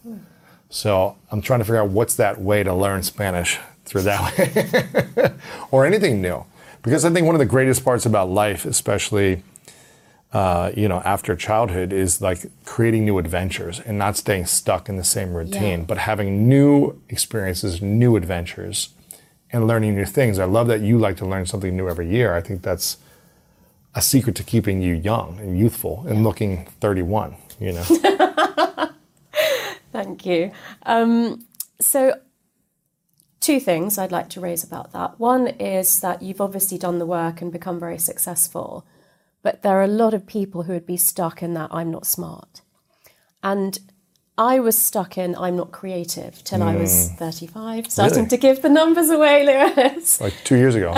Speaker 2: So I'm trying to figure out what's that way to learn Spanish through that way. Or anything new. Because I think one of the greatest parts about life, especially, after childhood, is like creating new adventures and not staying stuck in the same routine, but having new experiences, new adventures, and learning new things. I love that you like to learn something new every year. I think that's a secret to keeping you young and youthful and looking 31,
Speaker 6: Thank you. So 2 things I'd like to raise about that. One is that you've obviously done the work and become very successful, But there are a lot of people who would be stuck in that I'm not smart. And I was stuck in I'm not creative till I was 35, starting to give the numbers away, Lewis.
Speaker 2: Like 2 years ago,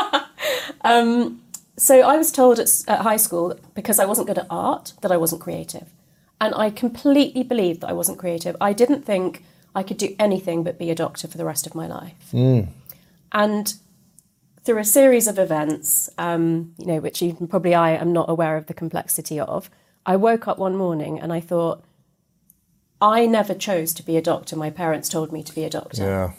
Speaker 2: huh?
Speaker 6: So I was told at high school, because I wasn't good at art, that I wasn't creative. And I completely believed that I wasn't creative. I didn't think I could do anything but be a doctor for the rest of my life. And through a series of events, which even probably I am not aware of the complexity of, I woke up one morning and I thought, I never chose to be a doctor. My parents told me to be a doctor.
Speaker 2: Yeah.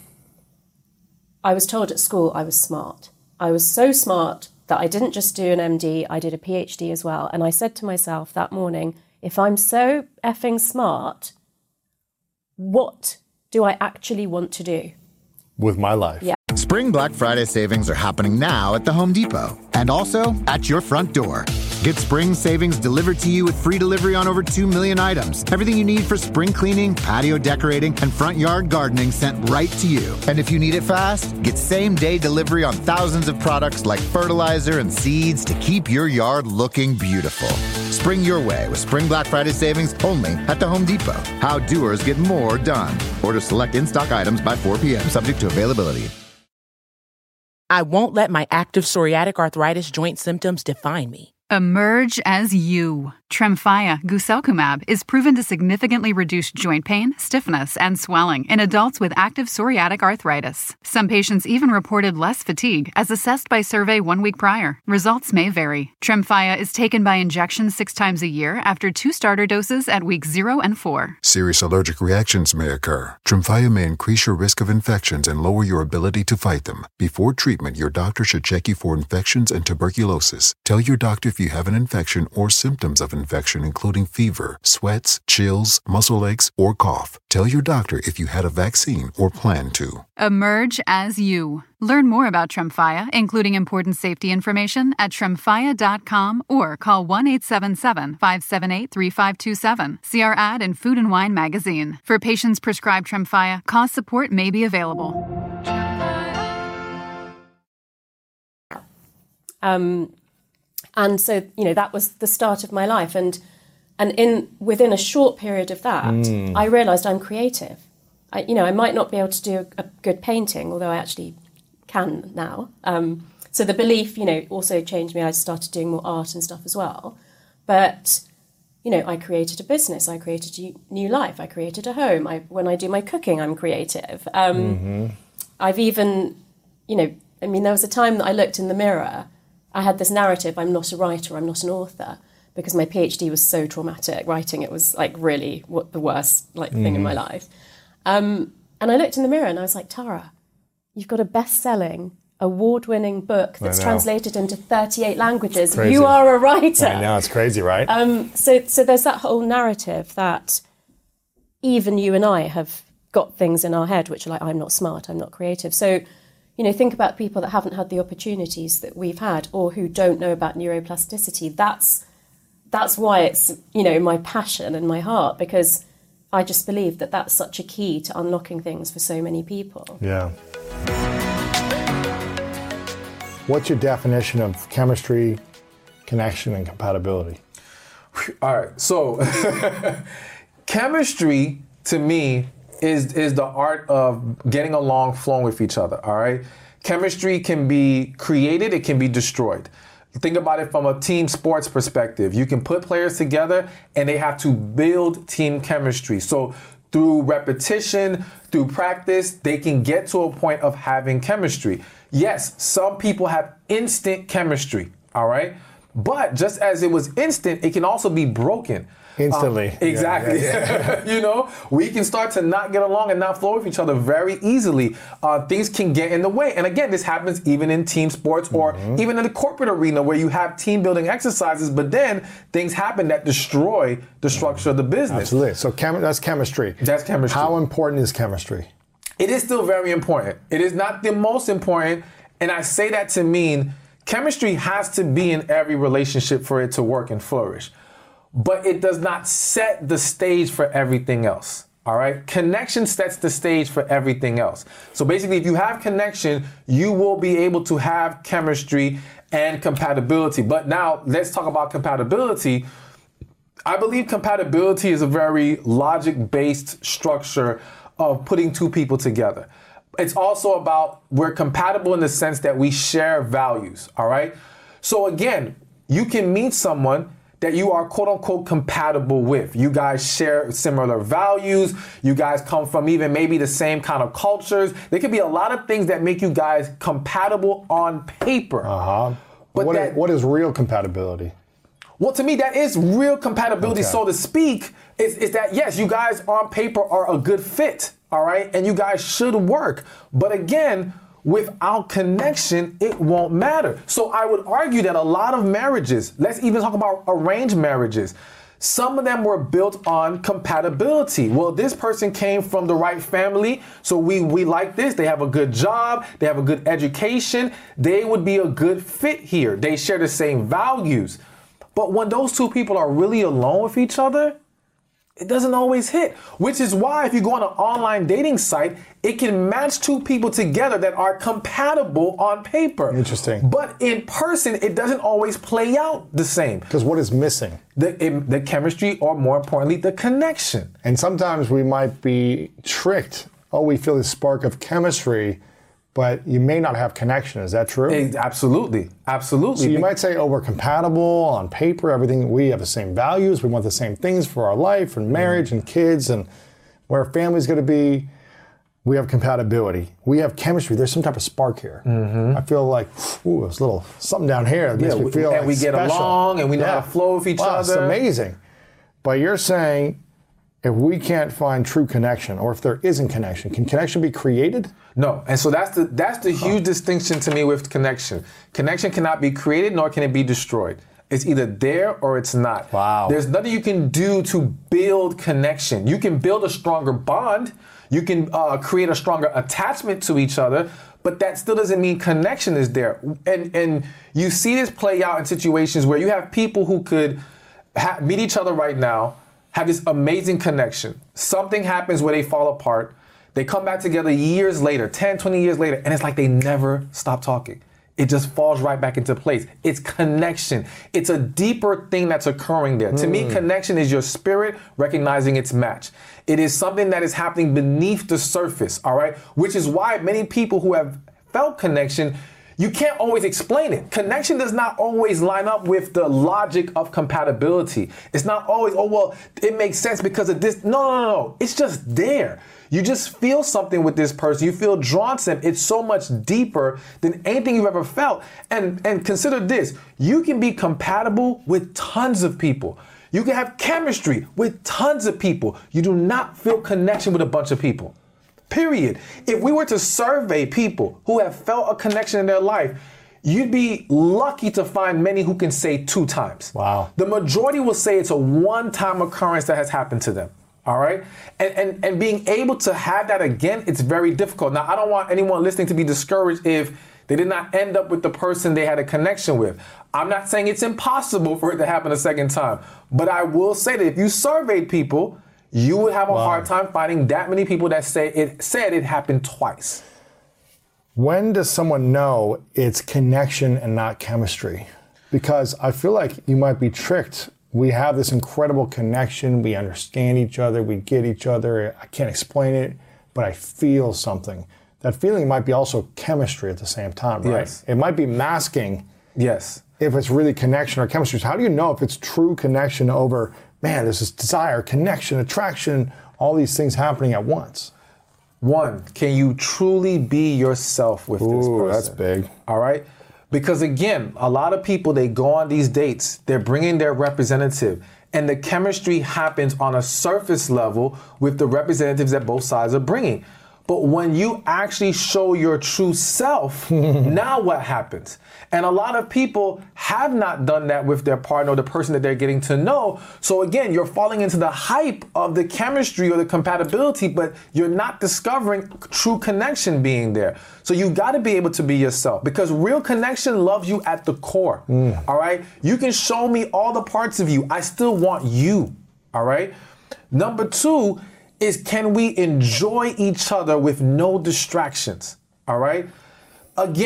Speaker 6: I was told at school I was smart. I was so smart that I didn't just do an MD, I did a PhD as well. And I said to myself that morning, if I'm so effing smart, what do I actually want to do
Speaker 2: with my life?
Speaker 6: Yeah.
Speaker 4: Spring Black Friday savings are happening now at the Home Depot and also at your front door. Get spring savings delivered to you with free delivery on over 2 million items. Everything you need for spring cleaning, patio decorating, and front yard gardening sent right to you. And if you need it fast, get same-day delivery on thousands of products like fertilizer and seeds to keep your yard looking beautiful. Spring your way with Spring Black Friday savings only at the Home Depot. How doers get more done. Order select in-stock items by 4 p.m. subject to availability.
Speaker 7: I won't let my active psoriatic arthritis joint symptoms define me.
Speaker 8: Emerge as you. Tremfya guselkumab is proven to significantly reduce joint pain, stiffness, and swelling in adults with active psoriatic arthritis. Some patients even reported less fatigue, as assessed by survey 1 week prior. Results may vary. Tremfya is taken by injection 6 times a year after 2 starter doses at weeks 0 and 4.
Speaker 9: Serious allergic reactions may occur. Tremfya may increase your risk of infections and lower your ability to fight them. Before treatment, your doctor should check you for infections and tuberculosis. Tell your doctor if you have an infection or symptoms of infection, including fever, sweats, chills, muscle aches, or cough. Tell your doctor if you had a vaccine or plan to.
Speaker 8: Emerge as you. Learn more about Tremfya, including important safety information, at tremfya.com or call 1-877-578-3527. See our ad in Food and Wine magazine. For patients prescribed Tremfya, cost support may be available.
Speaker 6: And so, that was the start of my life. And within a short period of that, I realised I'm creative. I might not be able to do a good painting, although I actually can now. So the belief, also changed me. I started doing more art and stuff as well. But, I created a business. I created a new life. I created a home. When I do my cooking, I'm creative. I've even, there was a time that I looked in the mirror. I had this narrative, I'm not a writer, I'm not an author, because my PhD was so traumatic. Writing it was like really the worst thing in my life. And I looked in the mirror and I was like, Tara, you've got a best-selling, award-winning book that's translated into 38 languages. You are a writer.
Speaker 2: I know, it's crazy, right?
Speaker 6: So there's that whole narrative that even you and I have got things in our head which are like, I'm not smart, I'm not creative. So think about people that haven't had the opportunities that we've had or who don't know about neuroplasticity. That's why it's, my passion and my heart, because I just believe that that's such a key to unlocking things for so many people.
Speaker 2: Yeah. What's your definition of chemistry, connection, and compatibility?
Speaker 10: All right. So chemistry, to me, is the art of getting along, flowing with each other, all right? Chemistry can be created, it can be destroyed. Think about it from a team sports perspective. You can put players together and they have to build team chemistry. So through repetition, through practice, they can get to a point of having chemistry. Yes, some people have instant chemistry, all right? But just as it was instant, it can also be broken.
Speaker 2: Instantly.
Speaker 10: Exactly. Yeah. We can start to not get along and not flow with each other very easily. Things can get in the way. And again, this happens even in team sports or even in the corporate arena where you have team building exercises, but then things happen that destroy the structure of the business.
Speaker 2: Absolutely. So that's chemistry.
Speaker 10: That's chemistry.
Speaker 2: How important is chemistry?
Speaker 10: It is still very important. It is not the most important. And I say that to mean chemistry has to be in every relationship for it to work and flourish. But it does not set the stage for everything else, all right? Connection sets the stage for everything else. So basically, if you have connection, you will be able to have chemistry and compatibility. But now let's talk about compatibility. I believe compatibility is a very logic-based structure of putting two people together. It's also about we're compatible in the sense that we share values, all right? So again, you can meet someone that you are quote unquote compatible with. You guys share similar values. You guys come from even maybe the same kind of cultures. There could be a lot of things that make you guys compatible on paper.
Speaker 2: But what is real compatibility?
Speaker 10: Well, to me, that is real compatibility, so to speak, is that, yes, you guys on paper are a good fit, all right? And you guys should work. But again, without connection, it won't matter. So I would argue that a lot of marriages, let's even talk about arranged marriages, some of them were built on compatibility. Well, this person came from the right family, so we like this. They have a good job. They have a good education. They would be a good fit here. They share the same values. But when those two people are really alone with each other, it doesn't always hit, which is why if you go on an online dating site, it can match two people together that are compatible on paper.
Speaker 2: Interesting.
Speaker 10: But in person, it doesn't always play out the same.
Speaker 2: Because what is missing?
Speaker 10: The chemistry, or more importantly, the connection.
Speaker 2: And sometimes we might be tricked. Oh, we feel this spark of chemistry, but you may not have connection. Is that true?
Speaker 10: Absolutely. Absolutely.
Speaker 2: So you might say, oh, we're compatible on paper, everything, we have the same values, we want the same things for our life and marriage and kids and where our family's going to be. We have compatibility. We have chemistry. There's some type of spark here. I feel like, ooh, there's a little something down here that makes me feel
Speaker 10: and we get
Speaker 2: special.
Speaker 10: Along and we know how to flow with each other.
Speaker 2: It's amazing. But you're saying if we can't find true connection, or if there isn't connection, can connection be created?
Speaker 10: No, and so that's the huge distinction to me with connection. Connection cannot be created, nor can it be destroyed. It's either there or it's not.
Speaker 2: Wow.
Speaker 10: There's nothing you can do to build connection. You can build a stronger bond. You can create a stronger attachment to each other, but that still doesn't mean connection is there. And you see this play out in situations where you have people who could meet each other right now, have this amazing connection. Something happens where they fall apart. They come back together years later, 10, 20 years later, and it's like they never stop talking. It just falls right back into place. It's connection. It's a deeper thing that's occurring there. To me, connection is your spirit recognizing its match. It is something that is happening beneath the surface, all right? Which is why many people who have felt connection, you can't always explain it. Connection does not always line up with the logic of compatibility. It's not always, oh, well, it makes sense because of this. No. It's just there. You just feel something with this person. You feel drawn to them. It's so much deeper than anything you've ever felt. And consider this. You can be compatible with tons of people. You can have chemistry with tons of people. You do not feel connection with a bunch of people. Period. If we were to survey people who have felt a connection in their life, you'd be lucky to find many who can say 2 times.
Speaker 2: Wow.
Speaker 10: The majority will say it's a one-time occurrence that has happened to them. All right. And being able to have that again, it's very difficult. Now, I don't want anyone listening to be discouraged if they did not end up with the person they had a connection with. I'm not saying it's impossible for it to happen a second time, but I will say that if you surveyed people, you would have a hard time finding that many people that said it happened twice.
Speaker 2: When does someone know it's connection and not chemistry? Because I feel like you might be tricked. We have this incredible connection. We understand each other. We get each other. I can't explain it, but I feel something. That feeling might be also chemistry at the same time, right?
Speaker 10: Yes.
Speaker 2: It might be masking.
Speaker 10: Yes.
Speaker 2: If it's really connection or chemistry. So how do you know if it's true connection over, man, there's this desire, connection, attraction, all these things happening at once?
Speaker 10: One, can you truly be yourself with this person?
Speaker 2: That's big.
Speaker 10: All right? Because again, a lot of people, they go on these dates, they're bringing their representative, and the chemistry happens on a surface level with the representatives that both sides are bringing. But when you actually show your true self, now what happens? And a lot of people have not done that with their partner or the person that they're getting to know. So again, you're falling into the hype of the chemistry or the compatibility, but you're not discovering true connection being there. So you got to be able to be yourself, because real connection loves you at the core. All right? You can show me all the parts of you. I still want you. All right? Number 2 is, can we enjoy each other with no distractions? All right? Again,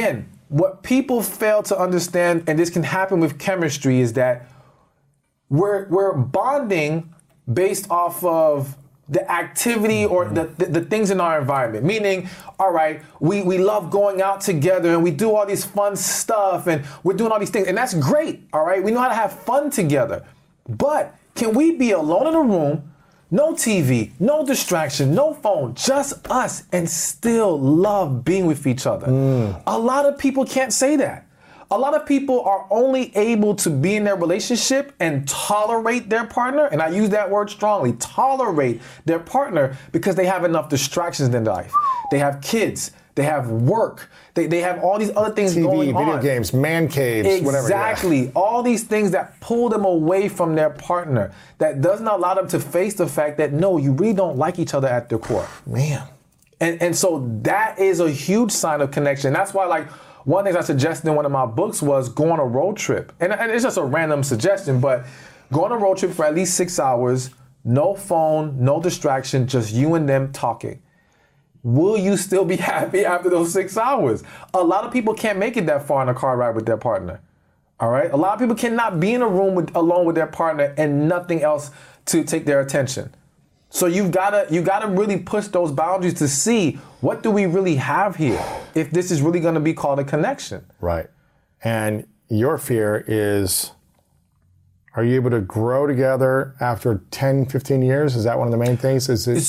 Speaker 10: what people fail to understand, and this can happen with chemistry, is that we're bonding based off of the activity or the things in our environment. Meaning, all right, we love going out together and we do all these fun stuff and we're doing all these things, and that's great, all right? We know how to have fun together. But can we be alone in a room, no TV, no distraction, no phone, just us, and still love being with each other? A lot of people can't say that. A lot of people are only able to be in their relationship and tolerate their partner, and I use that word strongly, tolerate their partner, because they have enough distractions in their life. They have kids, they have work, they have all these other things going on.
Speaker 2: TV, video games, man caves, whatever.
Speaker 10: Exactly. All these things that pull them away from their partner, that doesn't allow them to face the fact that, no, you really don't like each other at their core.
Speaker 2: Man.
Speaker 10: And so that is a huge sign of connection. That's why, like, one of the things I suggested in one of my books was go on a road trip. And it's just a random suggestion, but go on a road trip for at least 6 hours, no phone, no distraction, just you and them talking. Will you still be happy after those 6 hours? A lot of people can't make it that far in a car ride with their partner. All right? A lot of people cannot be in a room alone with their partner and nothing else to take their attention. So you gotta really push those boundaries to see, what do we really have here, if this is really gonna be called a connection.
Speaker 2: Right. And your fear is, are you able to grow together after 10, 15 years? Is that one of the main things?
Speaker 10: It's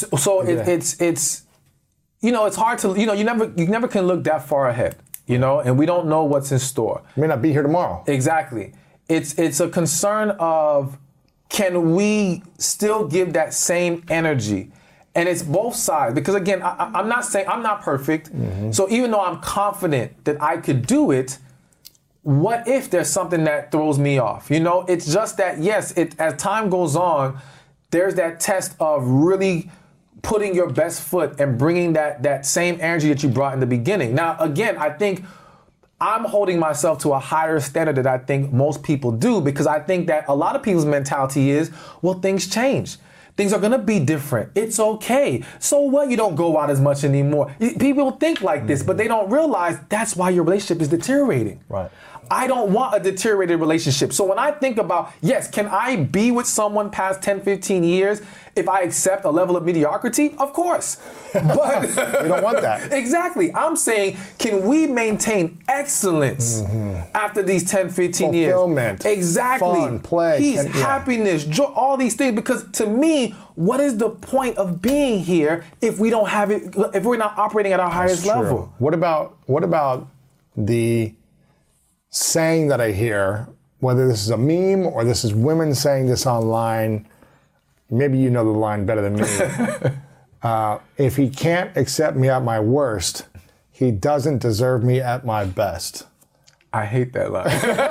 Speaker 10: hard to, you never can look that far ahead, and we don't know what's in store.
Speaker 2: You may not be here tomorrow.
Speaker 10: Exactly. It's a concern of, can we still give that same energy? And it's both sides, because again, I'm not saying I'm not perfect. So even though I'm confident that I could do it, what if there's something that throws me off? It's just that, yes, as time goes on, there's that test of really putting your best foot and bringing that same energy that you brought in the beginning. Now, again, I think I'm holding myself to a higher standard than I think most people do, because I think that a lot of people's mentality is, well, things change. Things are gonna be different. It's okay. So what? You don't go out as much anymore. People think like this, but they don't realize that's why your relationship is deteriorating.
Speaker 2: Right.
Speaker 10: I don't want a deteriorated relationship. So when I think about, yes, can I be with someone past 10, 15 years if I accept a level of mediocrity? Of course. But
Speaker 2: you don't want that.
Speaker 10: Exactly. I'm saying, can we maintain excellence after these 10, 15 years?
Speaker 2: Fulfillment.
Speaker 10: Exactly.
Speaker 2: Fun, play.
Speaker 10: Peace, happiness, joy, all these things. Because to me, what is the point of being here if we don't have it, if we're not operating at our highest level?
Speaker 2: What about the saying that I hear, whether this is a meme or this is women saying this online, maybe you know the line better than me. If he can't accept me at my worst, he doesn't deserve me at my best.
Speaker 10: I hate that line.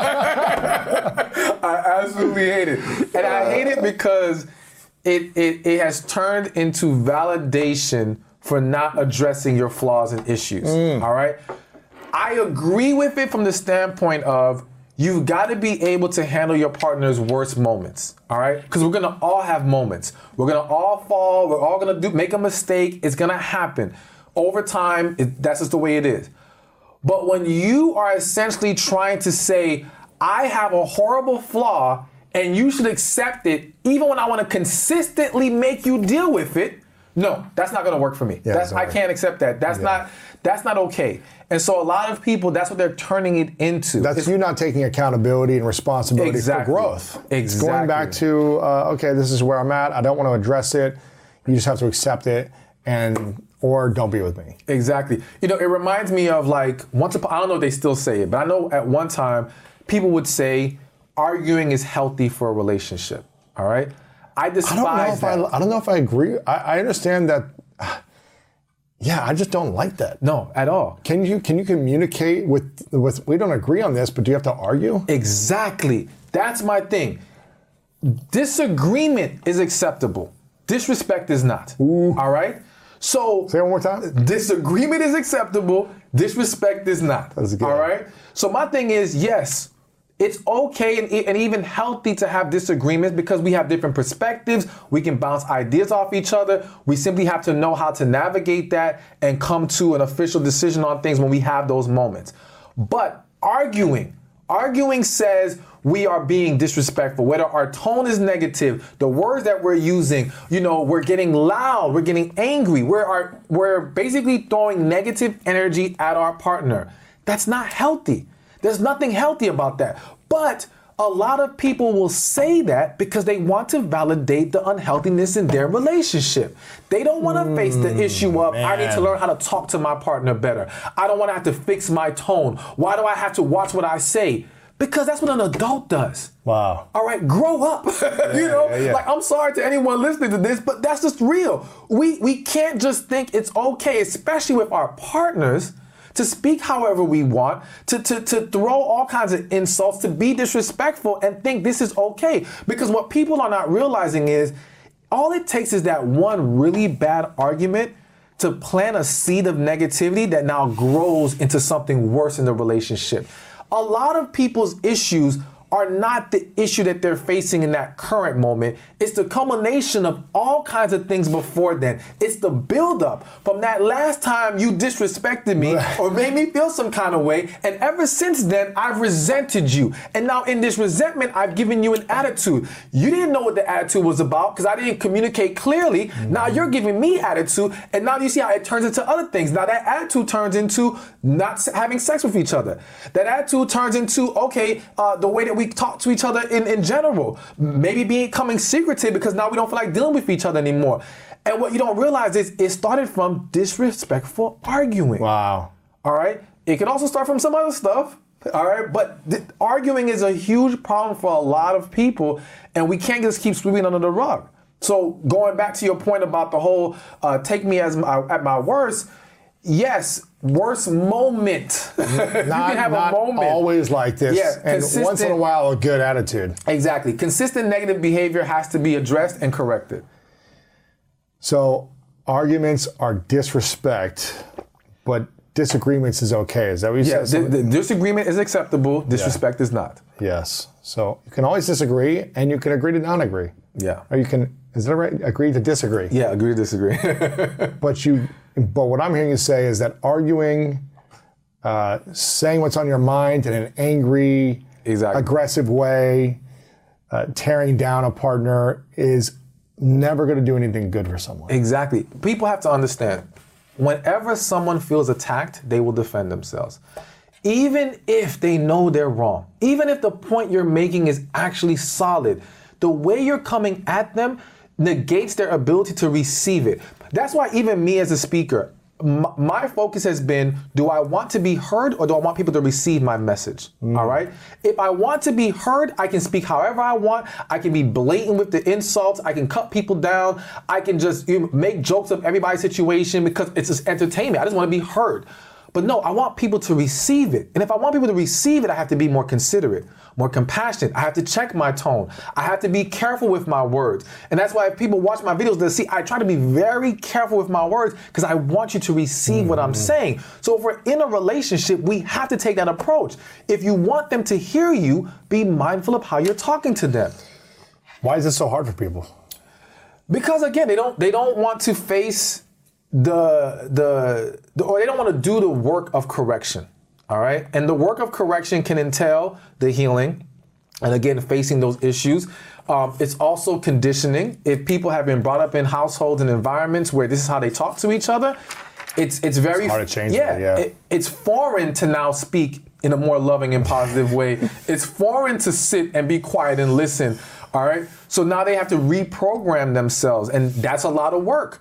Speaker 10: I absolutely hate it. And I hate it because it has turned into validation for not addressing your flaws and issues. All right? I agree with it from the standpoint of, you've got to be able to handle your partner's worst moments, all right? Because we're going to all have moments. We're going to all fall. We're all going to make a mistake. It's going to happen. Over time, that's just the way it is. But when you are essentially trying to say, I have a horrible flaw and you should accept it, even when I want to consistently make you deal with it, no, that's not going to work for me.
Speaker 2: Yeah,
Speaker 10: I can't accept that. That's not okay. And so a lot of people, that's what they're turning it into.
Speaker 2: That's you not taking accountability and responsibility for growth.
Speaker 10: Exactly.
Speaker 2: It's going back to, okay, this is where I'm at. I don't want to address it. You just have to accept it, or don't be with me.
Speaker 10: Exactly. It reminds me of, like, I don't know if they still say it, but I know at one time people would say arguing is healthy for a relationship. All right? I despise that.
Speaker 2: I don't know if I agree. I understand that. Yeah, I just don't like that.
Speaker 10: No, at all.
Speaker 2: Can you communicate with we don't agree on this, but do you have to argue?
Speaker 10: Exactly. That's my thing. Disagreement is acceptable. Disrespect is not.
Speaker 2: Ooh.
Speaker 10: All right? So
Speaker 2: say it one more time.
Speaker 10: Disagreement is acceptable. Disrespect is not.
Speaker 2: That's good.
Speaker 10: All right? So my thing is, yes, it's okay and even healthy to have disagreements, because we have different perspectives. We can bounce ideas off each other. We simply have to know how to navigate that and come to an official decision on things when we have those moments. But arguing says we are being disrespectful, whether our tone is negative, the words that we're using, we're getting loud, we're getting angry, we're basically throwing negative energy at our partner. That's not healthy. There's nothing healthy about that. But a lot of people will say that because they want to validate the unhealthiness in their relationship. They don't want to face the issue of, I need to learn how to talk to my partner better. I don't want to have to fix my tone. Why do I have to watch what I say? Because that's what an adult does.
Speaker 2: Wow.
Speaker 10: All right, grow up. Like, I'm sorry to anyone listening to this, but that's just real. We can't just think it's okay, especially with our partners, to speak however we want, to throw all kinds of insults, to be disrespectful and think this is okay. Because what people are not realizing is all it takes is that one really bad argument to plant a seed of negativity that now grows into something worse in the relationship. A lot of people's issues are not the issue that they're facing in that current moment. It's the culmination of all kinds of things before then. It's the buildup from that last time you disrespected me or made me feel some kind of way. And ever since then, I've resented you. And now in this resentment, I've given you an attitude. You didn't know what the attitude was about because I didn't communicate clearly. Now you're giving me attitude. And now you see how it turns into other things. Now that attitude turns into not having sex with each other. That attitude turns into, the way that we talk to each other in general. Maybe becoming secretive because now we don't feel like dealing with each other anymore. And what you don't realize is it started from disrespectful arguing.
Speaker 2: Wow.
Speaker 10: All right? It could also start from some other stuff. All right? But arguing is a huge problem for a lot of people, and we can't just keep sweeping under the rug. So going back to your point about the whole take me at my worst, yes, worst moment. You can have a moment.
Speaker 2: Always like this.
Speaker 10: Yeah,
Speaker 2: and once in a while, a good attitude.
Speaker 10: Exactly. Consistent negative behavior has to be addressed and corrected.
Speaker 2: So arguments are disrespect, but disagreements is okay. Is that what you said?
Speaker 10: Yeah, the disagreement is acceptable. Disrespect is not.
Speaker 2: Yes. So you can always disagree, and you can agree to not agree.
Speaker 10: Yeah.
Speaker 2: Or you can, is that right? Agree to disagree.
Speaker 10: Yeah, agree to disagree.
Speaker 2: But what I'm hearing you say is that arguing, saying what's on your mind in an angry, aggressive way, tearing down a partner is never going to do anything good for someone.
Speaker 10: Exactly. People have to understand, whenever someone feels attacked, they will defend themselves. Even if they know they're wrong, even if the point you're making is actually solid, the way you're coming at them negates their ability to receive it. That's why even me as a speaker, my focus has been, do I want to be heard or do I want people to receive my message? All right? If I want to be heard, I can speak however I want. I can be blatant with the insults. I can cut people down. I can just make jokes of everybody's situation because it's just entertainment. I just want to be heard. But no, I want people to receive it. And if I want people to receive it, I have to be more considerate, more compassionate. I have to check my tone. I have to be careful with my words. And that's why if people watch my videos, they'll see I try to be very careful with my words because I want you to receive what I'm saying. So if we're in a relationship, we have to take that approach. If you want them to hear you, be mindful of how you're talking to them.
Speaker 2: Why is this so hard for people?
Speaker 10: Because again, they don't want to face or they don't want to do the work of correction. All right. And the work of correction can entail the healing and again, facing those issues. It's also conditioning. If people have been brought up in households and environments where this is how they talk to each other, it's very
Speaker 2: hard to change.
Speaker 10: It's foreign to now speak in a more loving and positive way. It's foreign to sit and be quiet and listen. All right. So now they have to reprogram themselves, and that's a lot of work.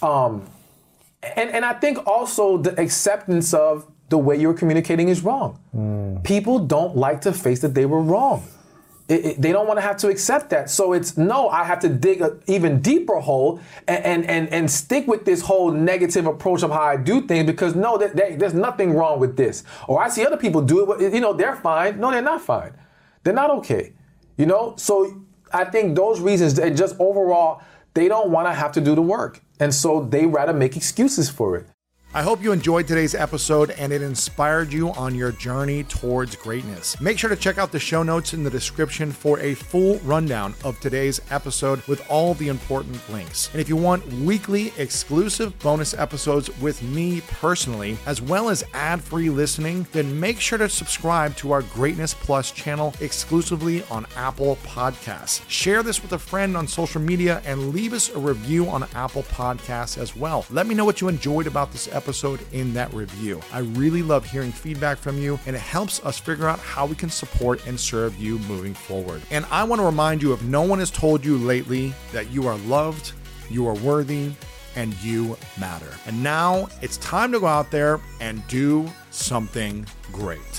Speaker 10: And I think also the acceptance of the way you're communicating is wrong. People don't like to face that they were wrong. They don't want to have to accept that. So it's, no, I have to dig an even deeper hole and stick with this whole negative approach of how I do things because no, there's nothing wrong with this. Or I see other people do it, they're fine. No, they're not fine. They're not okay. So I think those reasons, and just overall, they don't want to have to do the work. And so they rather make excuses for it.
Speaker 2: I hope you enjoyed today's episode and it inspired you on your journey towards greatness. Make sure to check out the show notes in the description for a full rundown of today's episode with all the important links. And if you want weekly exclusive bonus episodes with me personally, as well as ad-free listening, then make sure to subscribe to our Greatness Plus channel exclusively on Apple Podcasts. Share this with a friend on social media and leave us a review on Apple Podcasts as well. Let me know what you enjoyed about this episode in that review. I really love hearing feedback from you, and it helps us figure out how we can support and serve you moving forward. And I want to remind you, if no one has told you lately, that you are loved, you are worthy, and you matter. And now it's time to go out there and do something great.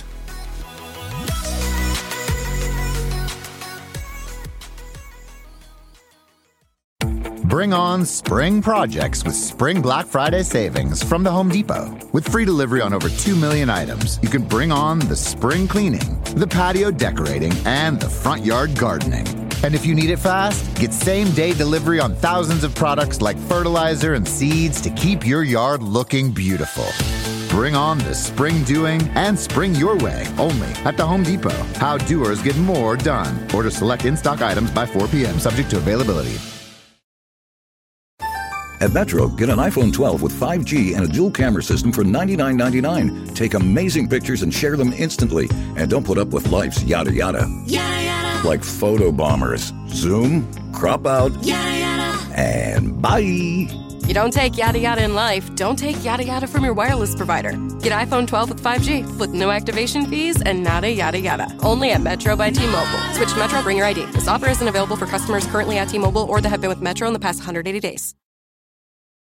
Speaker 4: Bring on spring projects with Spring Black Friday savings from the Home Depot. With free delivery on over 2 million items, you can bring on the spring cleaning, the patio decorating, and the front yard gardening. And if you need it fast, get same-day delivery on thousands of products like fertilizer and seeds to keep your yard looking beautiful. Bring on the spring doing and spring your way only at the Home Depot. How doers get more done. Order select in-stock items by 4 p.m. subject to availability.
Speaker 11: At Metro, get an iPhone 12 with 5G and a dual camera system for $99.99. Take amazing pictures and share them instantly. And don't put up with life's yada yada. Yada yada. Like photo bombers. Zoom, crop out, yada yada. And bye.
Speaker 12: You don't take yada yada in life, don't take yada yada from your wireless provider. Get iPhone 12 with 5G with no activation fees and nada yada yada. Only at Metro by T-Mobile. Switch to Metro, bring your ID. This offer isn't available for customers currently at T-Mobile or that have been with Metro in the past 180 days.